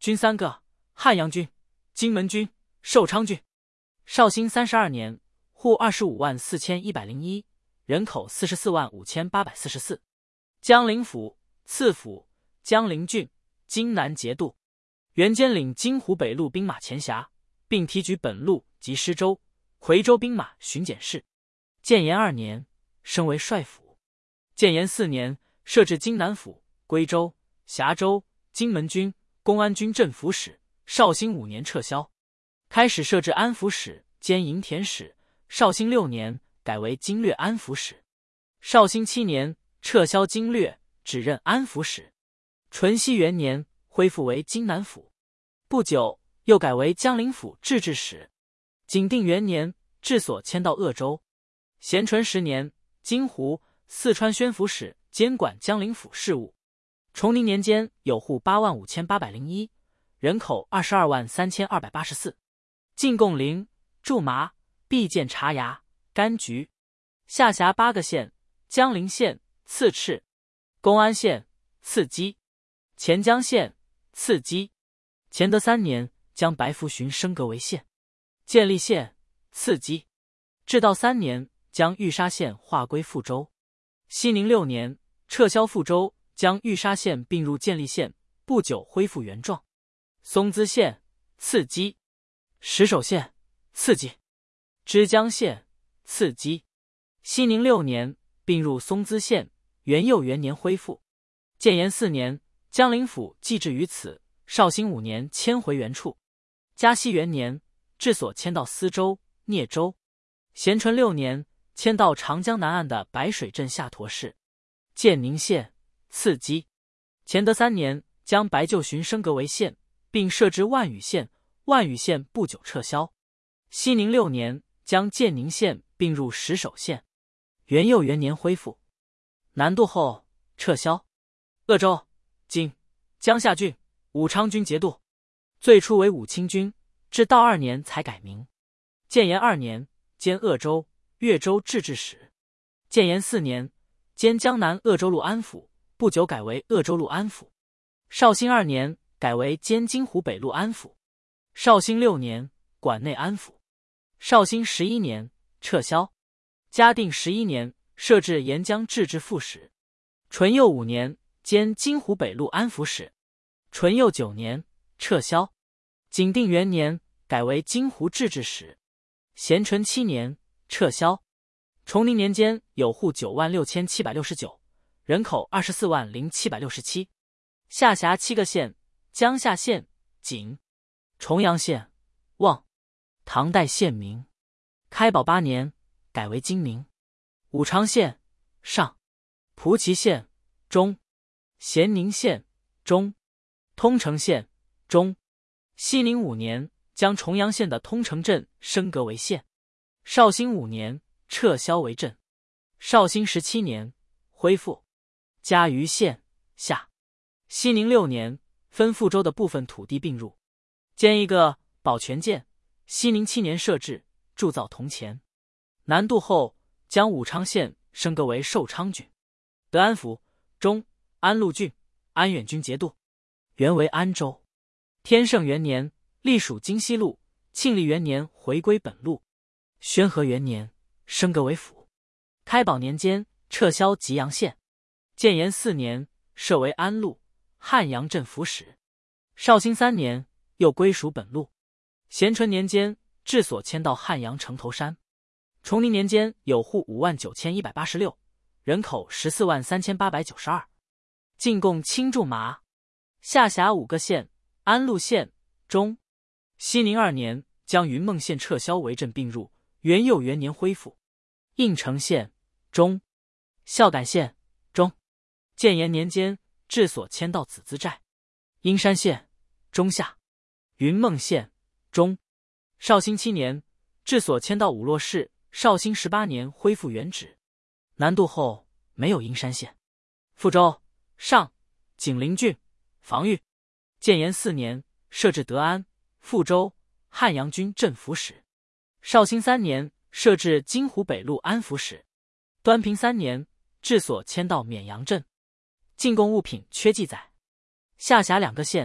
军三个，汉阳郡、荆门郡、寿昌郡。绍兴三十二年，户二十五万四千一百零一，人口四十四万五千八百四十四。江陵府、次府、江陵郡、荆南节度。原兼领荆湖北路兵马前辖，并提举本路及施州、夔州兵马巡检事。建炎二年，升为帅府。建炎四年，设置荆南府、归州、峡州、荆门军、公安军镇抚使。绍兴五年撤销，开始设置安抚使兼营田使。绍兴六年改为经略安抚使。绍兴七年撤销经略，只任安抚使。淳熙元年恢复为荆南府，不久又改为江陵府制置使。景定元年治所迁到鄂州。咸淳十年，金湖、四川宣抚使监管江陵府事务。崇宁年间有户八万五千八百零一，人口二十二万三千二百八十四。进贡苓、驻麻、毕见茶芽、柑橘。下辖八个县：江陵县、次赤；公安县、次稽；黔江县、次稽。乾德三年，将白福巡升格为县。建立县、次稽。至道三年，将玉沙县划归富州。熙宁六年，撤销富州，将玉沙县并入建立县，不久恢复原状。松滋县、次稽；石首县、次稽；枝江县、次稽。熙宁六年，并入松滋县，元佑元年恢复。建炎四年，江陵府寄置于此。绍兴五年迁回原处。嘉熙元年，治所迁到司州、聂州。咸淳六年，迁到长江南岸的白水镇下佗市。建宁县、次稽。乾德三年，将白旧巡升格为县，并设置万瑀县。万瑀县不久撤销。熙宁六年，将建宁县并入石首县。元佑元年恢复。南渡后撤销。鄂州、今江夏郡、武昌军节度，最初为武清军，至道二年才改名。建炎二年，兼鄂州、越州制置使。建炎四年，兼江南鄂州路安抚，不久改为鄂州路安抚。绍兴二年，改为兼荆湖北路安抚。绍兴六年，管内安抚。绍兴十一年，撤销。嘉定十一年，设置沿江制置副使。淳佑五年，兼荆湖北路安抚使。淳佑九年，撤销。景定元年，改为荆湖制置使。咸淳七年，撤销。崇宁年间有户九万六千七百六十九，人口二十四万零七百六十七。下辖七个县：江夏县、景、重阳县、望。唐代县名。开宝八年，改为金名。武昌县、上。蒲祁县、中。咸宁县、中。通城县、中。熙宁五年，将重阳县的通城镇升格为县。绍兴五年，撤销为镇。绍兴十七年，恢复。嘉余县、下。熙宁六年，分富州的部分土地并入。兼一个保全监。熙宁七年设置，铸造铜钱。南渡后，将武昌县升格为寿昌郡。德安府、中、安陆郡、安远军节度，原为安州。天圣元年，隶属京西路。庆历元年回归本路。宣和元年升格为府。开宝年间撤销吉阳县。建炎四年设为安陆、汉阳镇抚使。绍兴三年又归属本路。咸淳年间治所迁到汉阳城头山。崇宁年间有户五万九千一百八十六，人口十四万三千八百九十二。进贡青驻麻。下辖五个县：安陆县、中。熙宁二年，将云梦县撤销为镇并入。元佑元年恢复。应城县、中。孝感县、中。建炎年间治所迁到子资寨。阴山县、中下。云梦县、中。绍兴七年，治所迁到武洛市。绍兴十八年恢复原址。南渡后没有阴山县。富州、上、景陵郡、防御。建炎四年设置德安、富州、汉阳军镇抚使。绍兴三年设置荆湖北路安抚使。端平三年治所迁到沔阳镇。进贡物品缺记载。下辖两个县：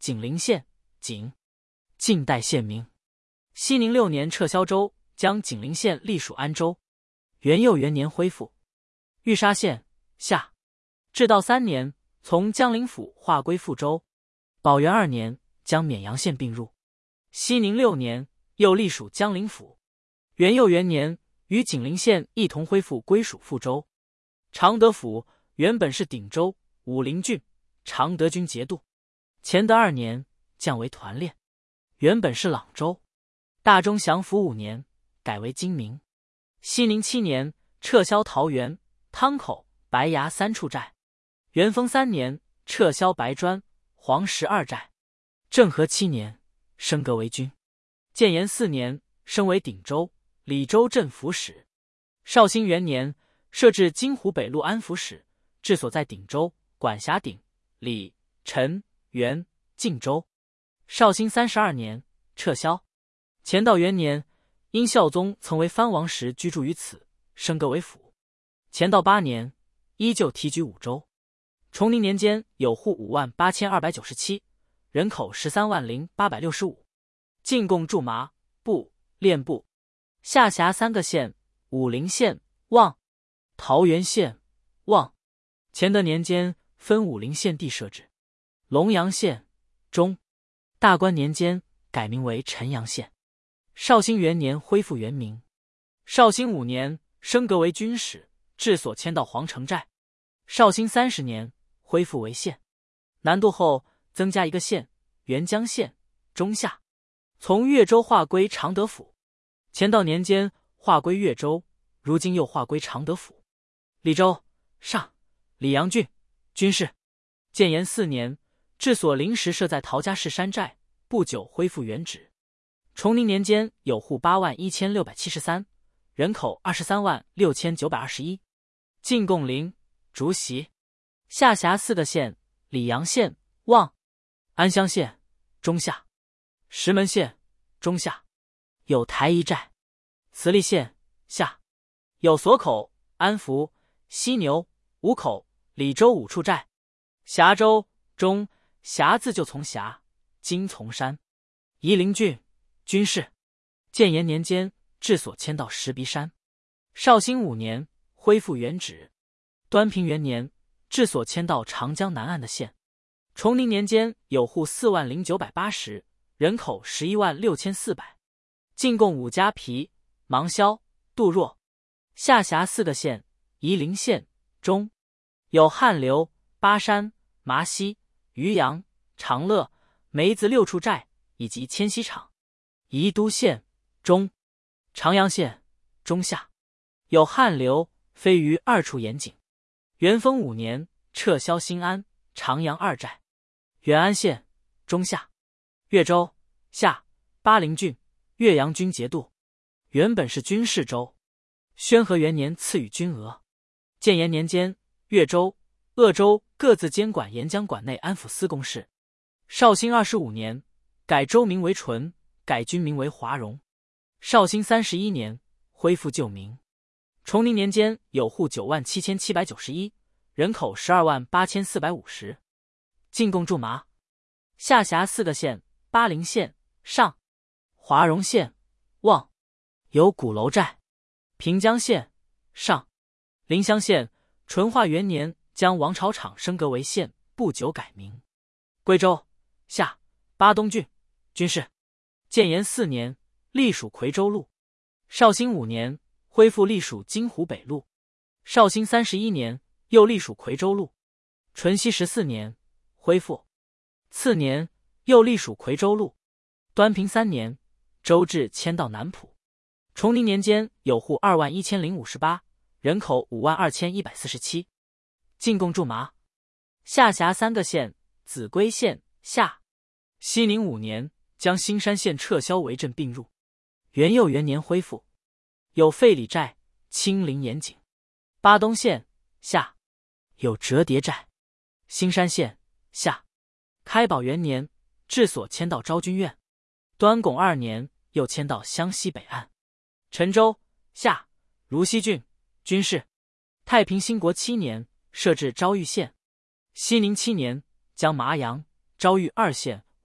景陵县，景，晋代县名。熙宁六年撤销州，将景陵县隶属安州。元佑元年恢复。玉沙县，下。至道三年，从江陵府划归富州。宝元二年，将沔阳县并入。熙宁六年，又隶属江陵府。元佑元年，与景陵县一同恢复归属富州。常德府原本是鼎州、武陵郡，常德军节度。乾德二年，降为团练。原本是朗州。大中祥符五年，改为今名。熙宁七年，撤销桃园、汤口、白崖三处寨。元丰三年，撤销白砖、黄石二寨。政和七年，升格为军。建炎四年，升为鼎州、李州镇抚使。绍兴元年，设置金湖北路安抚使，治所在鼎州，管辖鼎、李、陈、元、晋州。绍兴三十二年，撤销。乾道元年，因孝宗曾为藩王时居住于此，升格为府。乾道八年，依旧提举五州。崇宁年间，有户五万八千二百九十七，人口十三万零八百六十五。进贡驻麻布、练部。下辖三个县：武陵县、望；桃源县、望。乾德年间，分武陵县地设置。龙阳县、中。大观年间，改名为陈阳县。绍兴元年恢复原名。绍兴五年，升格为军使，治所迁到皇城寨。绍兴三十年，恢复为县。南渡后，增加一个县，沅江县、中下。从越州划归常德府。乾道年间划归越州，如今又划归常德府。利州，上，里阳郡，军事。建炎四年，治所临时设在陶家市山寨，不久恢复原址。崇宁年间，有户八万一千六百七十三，人口二十三万六千九百二十一。进贡陵、竹席。下辖四个县：里阳县、望；安乡县、中下；石门县、中下。有台一寨。慈利县、下。有所口、安福、犀牛、五口、李州五处寨。峡州、中。峡字就从峡，今从山。夷陵郡，军事。建炎年间，治所迁到石鼻山。绍兴五年，恢复原址。端平元年，治所迁到长江南岸的县。崇宁年间，有户四万零九百八十，人口十一万六千四百。进贡五家皮、芒硝、杜若。下辖四个县：夷陵县、中。有汉流、巴山、麻溪、渔阳、长乐、梅子六处寨以及迁西场。宜都县、中。长阳县、中下。有汉流、飞鱼二处盐井。元丰五年，撤销新安、长阳二寨。元安县、中下。越州，下，巴陵郡，岳阳军节度。原本是军事州。宣和元年赐予军额。建炎年间，越州、鄂州各自监管沿江管内安抚司公事。绍兴二十五年，改州名为淳，改军名为华容。绍兴三十一年，恢复旧名。崇宁年间，有户九万七千七百九十一，人口十二万八千四百五十。进贡驻麻。下辖四个县：巴陵县、上；华容县、望。有鼓楼寨。平江县、上。临湘县，淳化元年将王朝场升格为县，不久改名。贵州，下，巴东郡，军事。建炎四年，隶属夔州路。绍兴五年，恢复隶属金湖北路。绍兴三十一年，又隶属夔州路。淳熙十四年，恢复。次年，又隶属夔州路。端平三年，州治迁到南浦。崇宁年间，有户二万一千零五十八，人口五万二千一百四十七。进贡驻麻。下辖三个县：秭归县、下。熙宁五年，将新山县撤销为镇并入。元佑元年恢复。有费里寨、清陵盐井。巴东县、下。有折叠寨。新山县、下。开宝元年，治所迁到昭君院。端拱二年，又迁到湘西北岸。陈州，下，如西郡，军事。太平兴国七年，设置昭裕县。熙宁七年，将麻阳、昭裕二县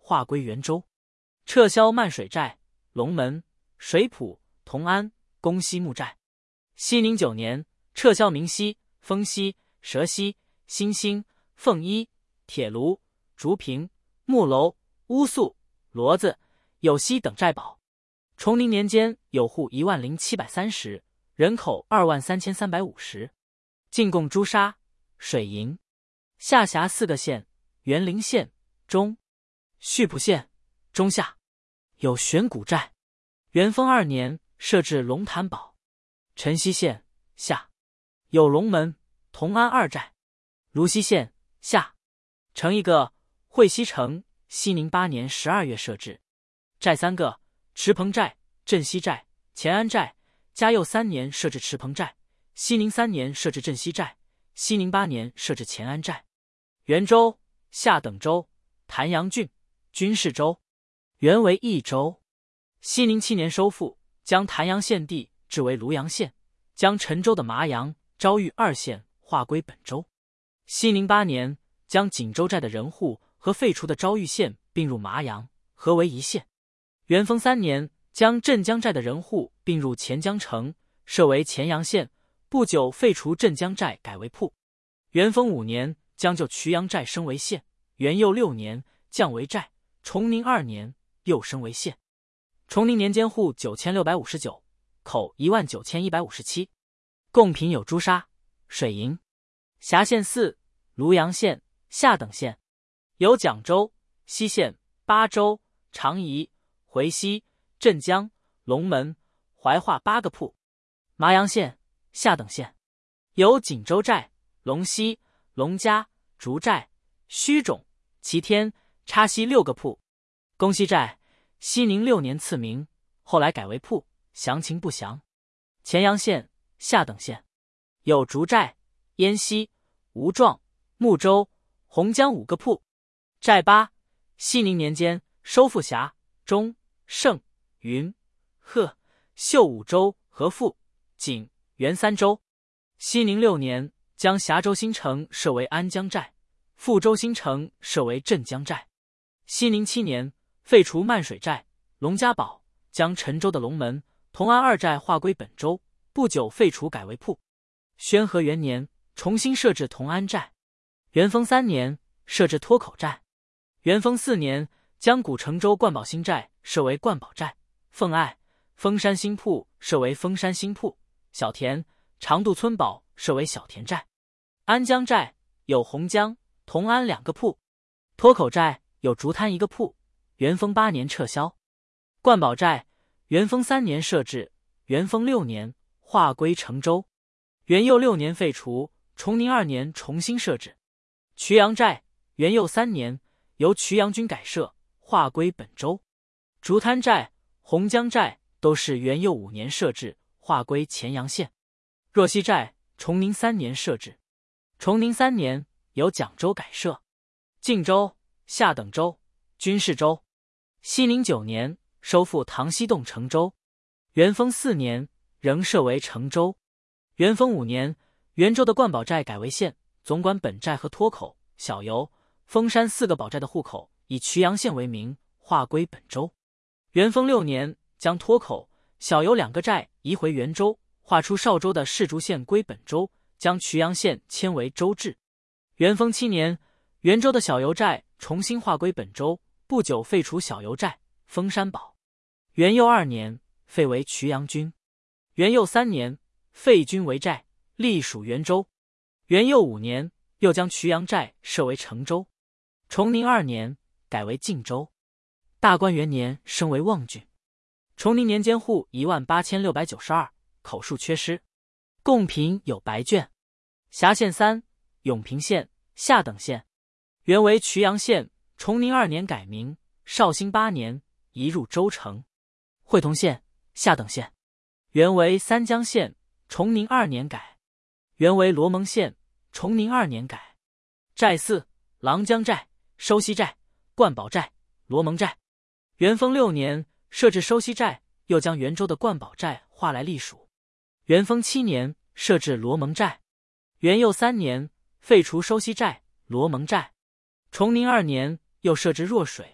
划归元州。撤销漫水寨、龙门、水浦、同安、宫西木寨。熙宁九年，撤销明溪、丰溪、蛇溪、新兴、凤一、铁炉、竹坪、木楼、乌宿、骡子、有溪等寨堡。崇宁年间，有户一万零七百三十，人口二万三千三百五十。进贡朱砂、水银。下辖四个县：园林县、中、溆浦县、中下。有玄古寨。元丰二年，设置龙潭堡。辰溪县下有龙门、同安二寨。芦溪县下城一个，会西城。熙宁八年十二月设置。寨三个：池棚寨、镇西寨、乾安寨。嘉佑三年设置池棚寨，熙宁三年设置镇西寨，熙宁八年设置乾安寨。元州下等州、潭阳郡、军事州。原为益州。熙宁七年收复，将潭阳县地置为庐阳县，将陈州的麻阳、昭裕二县划归本州。熙宁八年，将锦州寨的人户和废除的昭裕县并入麻阳，合为一县。元丰三年，将镇江寨的人户并入钱江城，设为钱阳县。不久废除镇江寨，改为铺。元丰五年，将就衢阳寨升为县。元佑六年，降为寨。崇宁二年，又升为县。崇宁年间户九千六百五十九，口一万九千一百五十七。贡品有朱砂、水银。辖县四：庐阳县、下等县。有蒋州、西县、巴州、长宜、回西、镇江、龙门、怀化八个铺。麻阳县、下等县。有锦州寨、龙溪、龙家、竹寨、虚种、齐天、插溪六个铺。宫西寨，熙宁六年赐名，后来改为铺，详情不详。乾阳县、下等县。有竹寨、燕溪、吴庄、睦州、洪江五个铺。寨八，熙宁年间收复峡、中、盛、云、鹤、秀五州和富、锦、元三州。熙宁六年，将峡州新城设为安江寨，富州新城设为镇江寨。熙宁七年，废除漫水寨、龙家堡，将陈州的龙门、同安二寨划归本州。不久废除，改为铺。宣和元年，重新设置同安寨。元丰三年，设置脱口寨。元丰四年，将古成州冠宝新寨设为冠宝寨，奉爱、峰山新铺设为峰山新铺，小田、长渡村堡设为小田寨。安江寨有洪江、同安两个铺。脱口寨有竹滩一个铺。元丰八年撤销。冠宝寨，元丰三年设置，元丰六年划归成州。元佑六年废除，崇宁二年重新设置。衢阳寨，元佑三年由衢阳军改设，划归本州。竹滩寨、洪江寨都是元佑五年设置，划归乾阳县。若溪寨，崇宁三年设置。崇宁三年由蒋州改设。晋州、下等州、军事州。熙宁九年收复唐西洞成州。元丰四年仍设为成州。元丰五年，元州的冠宝寨改为县，总管本寨和脱口、小游、峰山四个堡寨的户口，以衢阳县为名，划归本州。元丰六年，将脱口、小游两个寨移回元州，划出邵州的市竹县归本州，将衢阳县迁为州治。元丰七年，元州的小游寨重新划归本州，不久废除小游寨、峰山堡。元佑二年废为衢阳郡。元佑三年废郡为寨，隶属元州。元佑五年又将衢阳寨设为成州。崇宁二年改为晋州。大观元年升为望郡。崇宁年间户一万八千六百九十二，口述缺失。贡品有白卷。辖县三：永平县、下等县。原为衢阳县，崇宁二年改名，绍兴八年移入州城。会同县、下等县。原为三江县，崇宁二年改。原为罗蒙县，崇宁二年改。寨四：郎江寨、收溪寨、冠宝寨、罗蒙寨。元丰六年设置收溪寨，又将元州的冠宝寨划来隶属。元丰七年设置罗蒙寨。元佑三年废除收溪寨、罗蒙寨。崇宁二年又设置若水、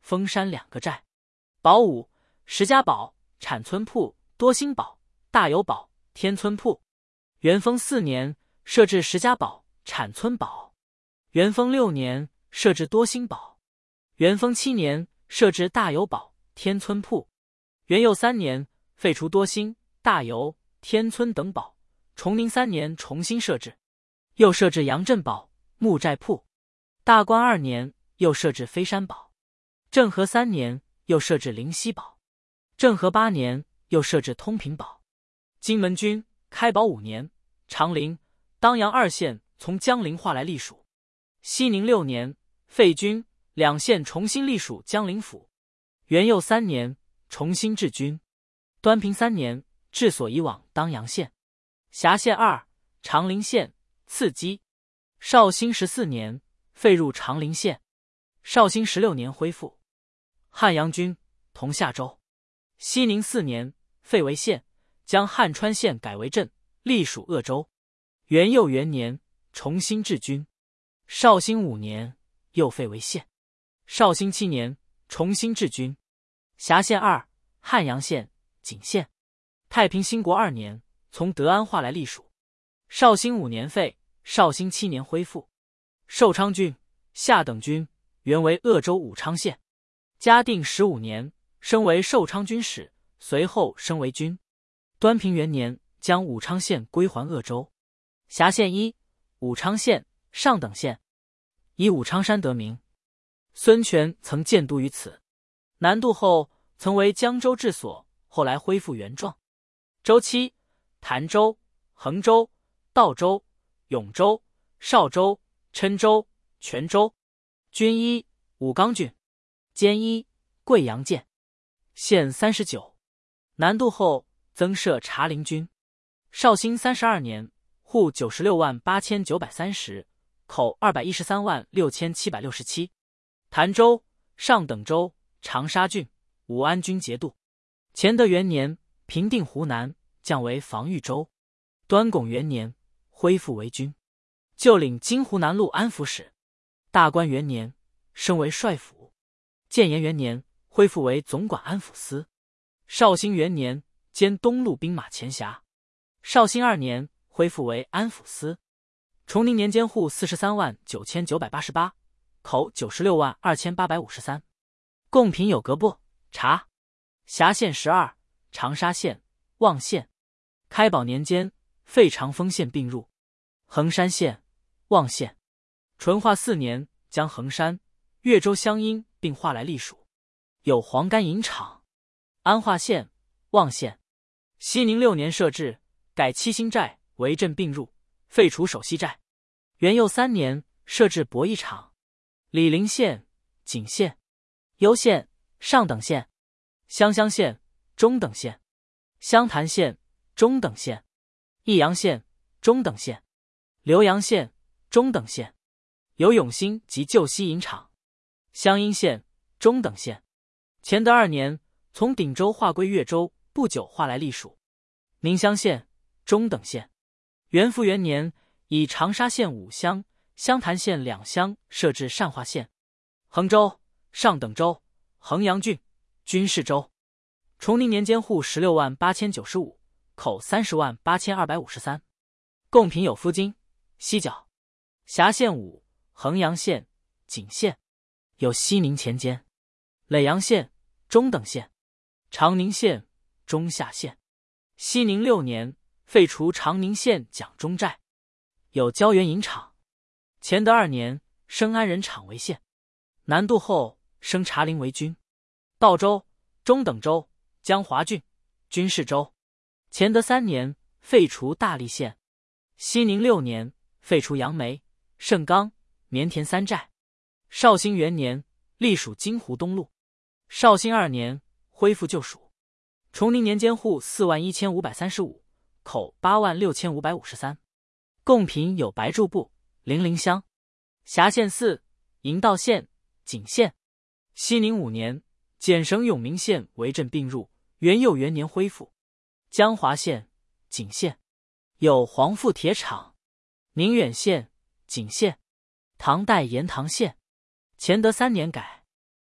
封山两个寨。宝五，石家堡、产村铺、多兴堡、大有堡、天村铺。元丰四年，设置石家堡、产村堡。元丰六年，设置多兴堡。元丰七年，设置大有堡、天村铺。元佑三年，废除多兴、大有、天村等堡。崇宁三年重新设置，又设置杨镇堡、木寨铺。大观二年，又设置飞山堡。政和三年，又设置灵溪堡。政和八年，又设置通平堡。金门军开宝五年，长陵、当阳二县从江陵划来隶属。熙宁六年，废军，两县重新隶属江陵府。元佑三年，重新治军。端平三年，治所以往当阳县。辖县二，长陵县，次基。绍兴十四年，废入长陵县。绍兴十六年恢复。汉阳军同下州。熙宁四年，废为县，将汉川县改为镇，隶属鄂州。元佑元年，重新治军。绍兴五年，又废为县。绍兴七年，重新治军。辖县二，汉阳县、景县。太平兴国二年，从德安划来隶属。绍兴五年废，绍兴七年恢复。寿昌郡、下等军原为鄂州武昌县。嘉定十五年，升为寿昌军使，随后升为军。端平元年，将武昌县归还鄂州。辖县一，武昌县、上等县，以武昌山得名。孙权曾建都于此。南渡后，曾为江州治所，后来恢复原状。州七，潭州、衡州、道州、永州、邵州、郴州、泉州。军一，武冈郡。监一，贵阳县。县三十九。南渡后，增设茶陵军。绍兴三十二年，户九十六万八千九百三十，口二百一十三万六千七百六十七。潭州、上等州、长沙郡，武安军节度。乾德元年，平定湖南，降为防御州。端拱元年，恢复为军，就领金湖南路安抚使。大观元年，升为帅府。建炎元年，恢复为总管安抚司。绍兴元年，兼东路兵马前辖。绍兴二年，恢复为安抚司。崇宁年间户四十三万九千九百八十八，口九十六万二千八百五十三。贡品有格部、察。辖县十二，长沙县、望县。开宝年间，废长丰县并入衡山县、望县。淳化四年，将衡山、越州乡阴并划来隶属，有黄干银厂。安化县、望县。熙宁六年设置，改七星寨为镇并入，废除守西寨。元佑三年，设置博弈场。醴陵县、景县。攸县、上等县。湘乡县、中等县。湘潭县、中等县。益阳县、中等县。浏阳县、中等县。有永兴及旧西银厂。湘阴县、中等县。乾德二年，从鼎州划归越州，不久划来隶属。宁乡县、中等县。元符元年，以长沙县五乡、湘潭县两乡设置善化县。衡州、上等州、衡阳郡，军事州。崇宁年间户十六万八千九十五，口三十万八千二百五十三。贡品有夫金、犀角。辖县五，衡阳县、景县。有西宁前监。耒阳县、中等县。长宁县、中下县。熙宁六年，废除长宁县蒋中寨，有胶原银厂。乾德二年，升安仁厂为县。南渡后，升茶陵为军。道州、中等州、江华郡，军事州。乾德三年，废除大荔县。熙宁六年，废除杨梅、盛冈、绵田三寨。绍兴元年，隶属金湖东路。绍兴二年，恢复旧属。崇宁年间户四万一千五百三十五，口八万六千五百五十三。贡品有白柱布、零陵香。辖县四，营道县、景县。熙宁五年，简省永明县为镇并入，元佑元年恢复。江华县、景县。有黄富铁厂。宁远县、景县。唐代盐塘县。乾德三年改。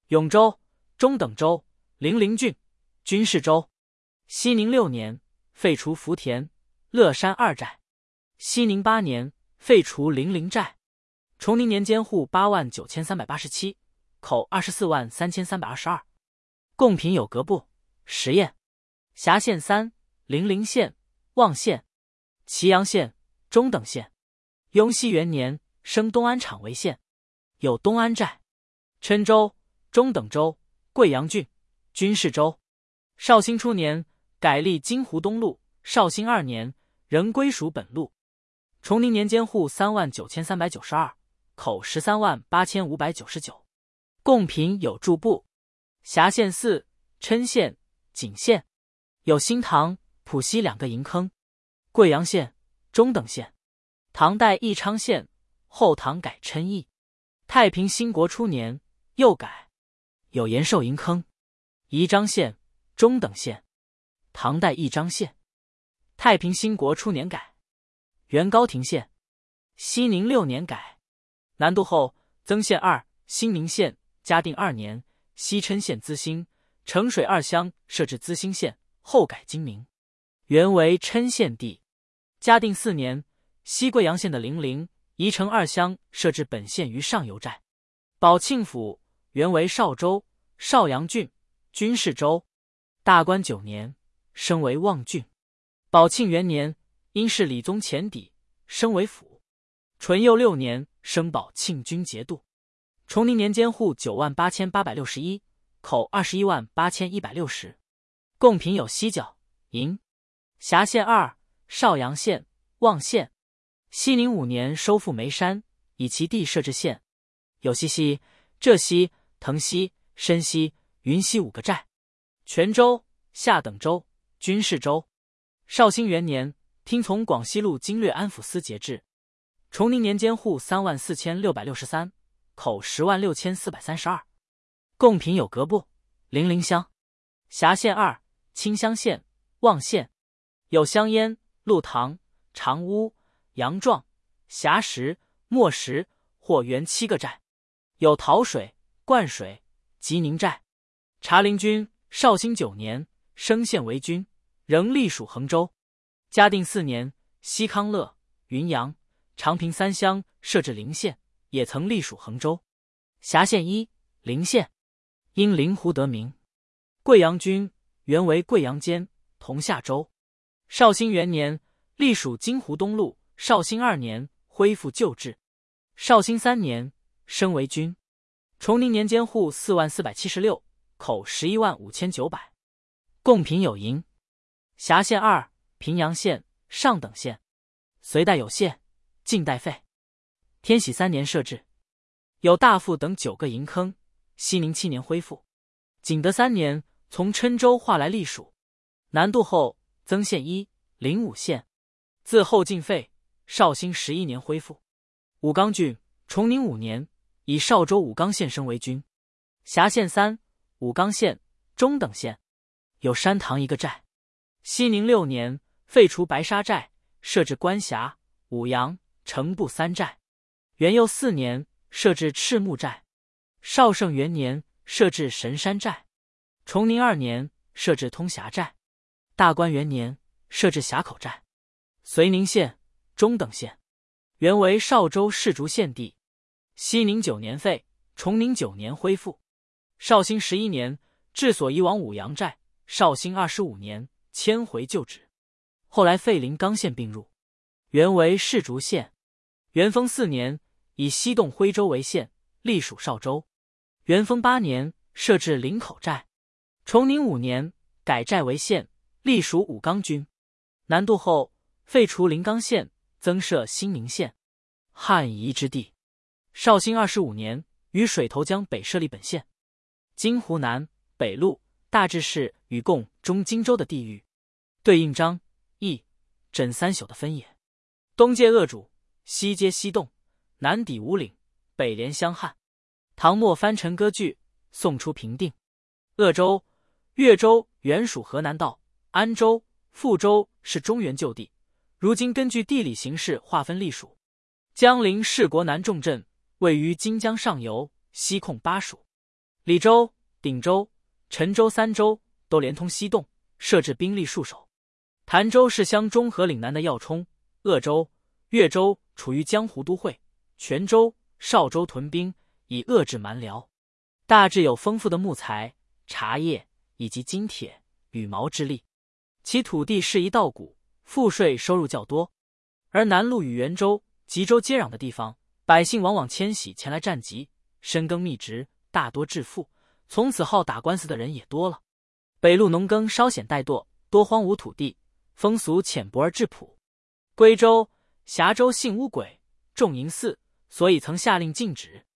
永州、中等州、零陵郡、军事州。熙宁六年废除福田、乐山二寨。熙宁八年废除零陵寨。崇宁年间户八万九千三百八十七，口二十四万三千三百二十二。贡品有格部、十堰。辖县三：零陵县、望县。祁阳县、中等县。雍熙元年升东安场为县，有东安寨。郴州、中等州、贵阳郡、军事州。绍兴初年改隶金湖东路，绍兴二年仍归属本路。崇宁年间户三万九千三百九十二，口十三万八千五百九十九。贡品有驻部。辖县四：郴县、景县。有新塘、浦西两个银坑。贵阳县、中等县。唐代义昌县，后唐改郴邑。太平兴国初年又改，有延寿银坑。宜章县、中等县。唐代义章县。太平兴国初年改。原高亭县。熙宁六年改。南渡后增县二：兴宁县。嘉定二年西郴县资兴、澄水二乡设置资兴县，后改今名，原为郴县地。嘉定四年西贵阳县的零陵、宜城二乡设置本县于上游寨。宝庆府原为邵州、邵阳郡、军事州。大观九年升为望郡。宝庆元年因是理宗前邸，升为府。淳佑六年升宝庆军节度。崇宁年间户九万八千八百六十一，口二十一万八千一百六十。贡品有犀角、银。辖县二：邵阳县、望县。熙宁五年收复眉山，以其地设置县，有西溪、浙溪、腾溪、深溪、云溪五个寨。泉州、下等州、军事州。绍兴元年听从广西路经略安抚司节制。崇宁年间户三万四千六百六十三，口十万六千四百三十二。贡品有格部、零陵乡。辖县二：清乡县、望县。有香烟、鹿塘、长屋、杨庄、峡石、墨石或原七个寨。有桃水、灌水、吉宁寨。察陵君绍兴九年升县为君，仍隶属衡州。嘉定四年西康乐、云阳、长平三乡设置陵县，也曾隶属衡州。辖县一：陵县，因灵湖得名。贵阳郡原为贵阳监、同下州。绍兴元年隶属金湖东路，绍兴二年恢复旧制。绍兴三年升为军。崇宁年间户四万四百七十六，口十一万五千九百。贡品有银。辖县二：平阳县、上等县。隋代有县，晋代废。天禧三年设置。有大富等九个银坑。熙宁七年恢复。景德三年从郴州划来隶属。南渡后增县一：灵武县。自后晋废，绍兴十一年恢复。武冈郡崇宁五年以邵州武冈县升为军。辖县三：武冈县、中等县。有山塘一个寨。熙宁六年废除白沙寨，设置关峡、武阳、城部三寨。元佑四年设置赤木寨。绍圣元年设置神山寨。崇宁二年设置通峡寨。大观元年设置峡口寨。绥宁县、中等县。原为邵州市竹县地。熙宁九年废，崇宁九年恢复。绍兴十一年治所移往武阳寨。绍兴二十五年迁回旧址，后来废临冈县并入，原为市竹县。元丰四年以西洞徽州为县，隶属邵州。元丰八年设置林口寨。崇宁五年改寨为县，隶属武冈郡。南渡后废除临冈县，增设兴宁县。汉夷之地。绍兴二十五年于水头江北设立本县。今湖南北路大致是与共中荆州的地域，对应张、义、枕三宿的分野。东接鄂主，西接西洞，南抵五岭，北连湘汉。唐末藩陈割据，宋初平定。鄂州、越州原属河南道，安州、富州是中原旧地，如今根据地理形势划分隶属。江陵是国南重镇，位于荆江上游，西控巴蜀。 李州、鼎州、陈州三州都连通西洞，设置兵力戍守。潭州是襄中和岭南的要冲，鄂州、越州处于江湖都会，泉州、邵州屯兵以遏制蛮辽。大致有丰富的木材、茶叶以及金铁、羽毛之力，其土地适宜稻谷，赋税收入较多。而南路与元州、吉州接壤的地方，百姓往往迁徙前来占籍，深耕密植，大多致富，从此好打官司的人也多了。北路农耕稍显怠惰，多荒芜土地，风俗浅薄而质朴。归州、峡州信巫鬼，重淫祀，所以曾下令禁止。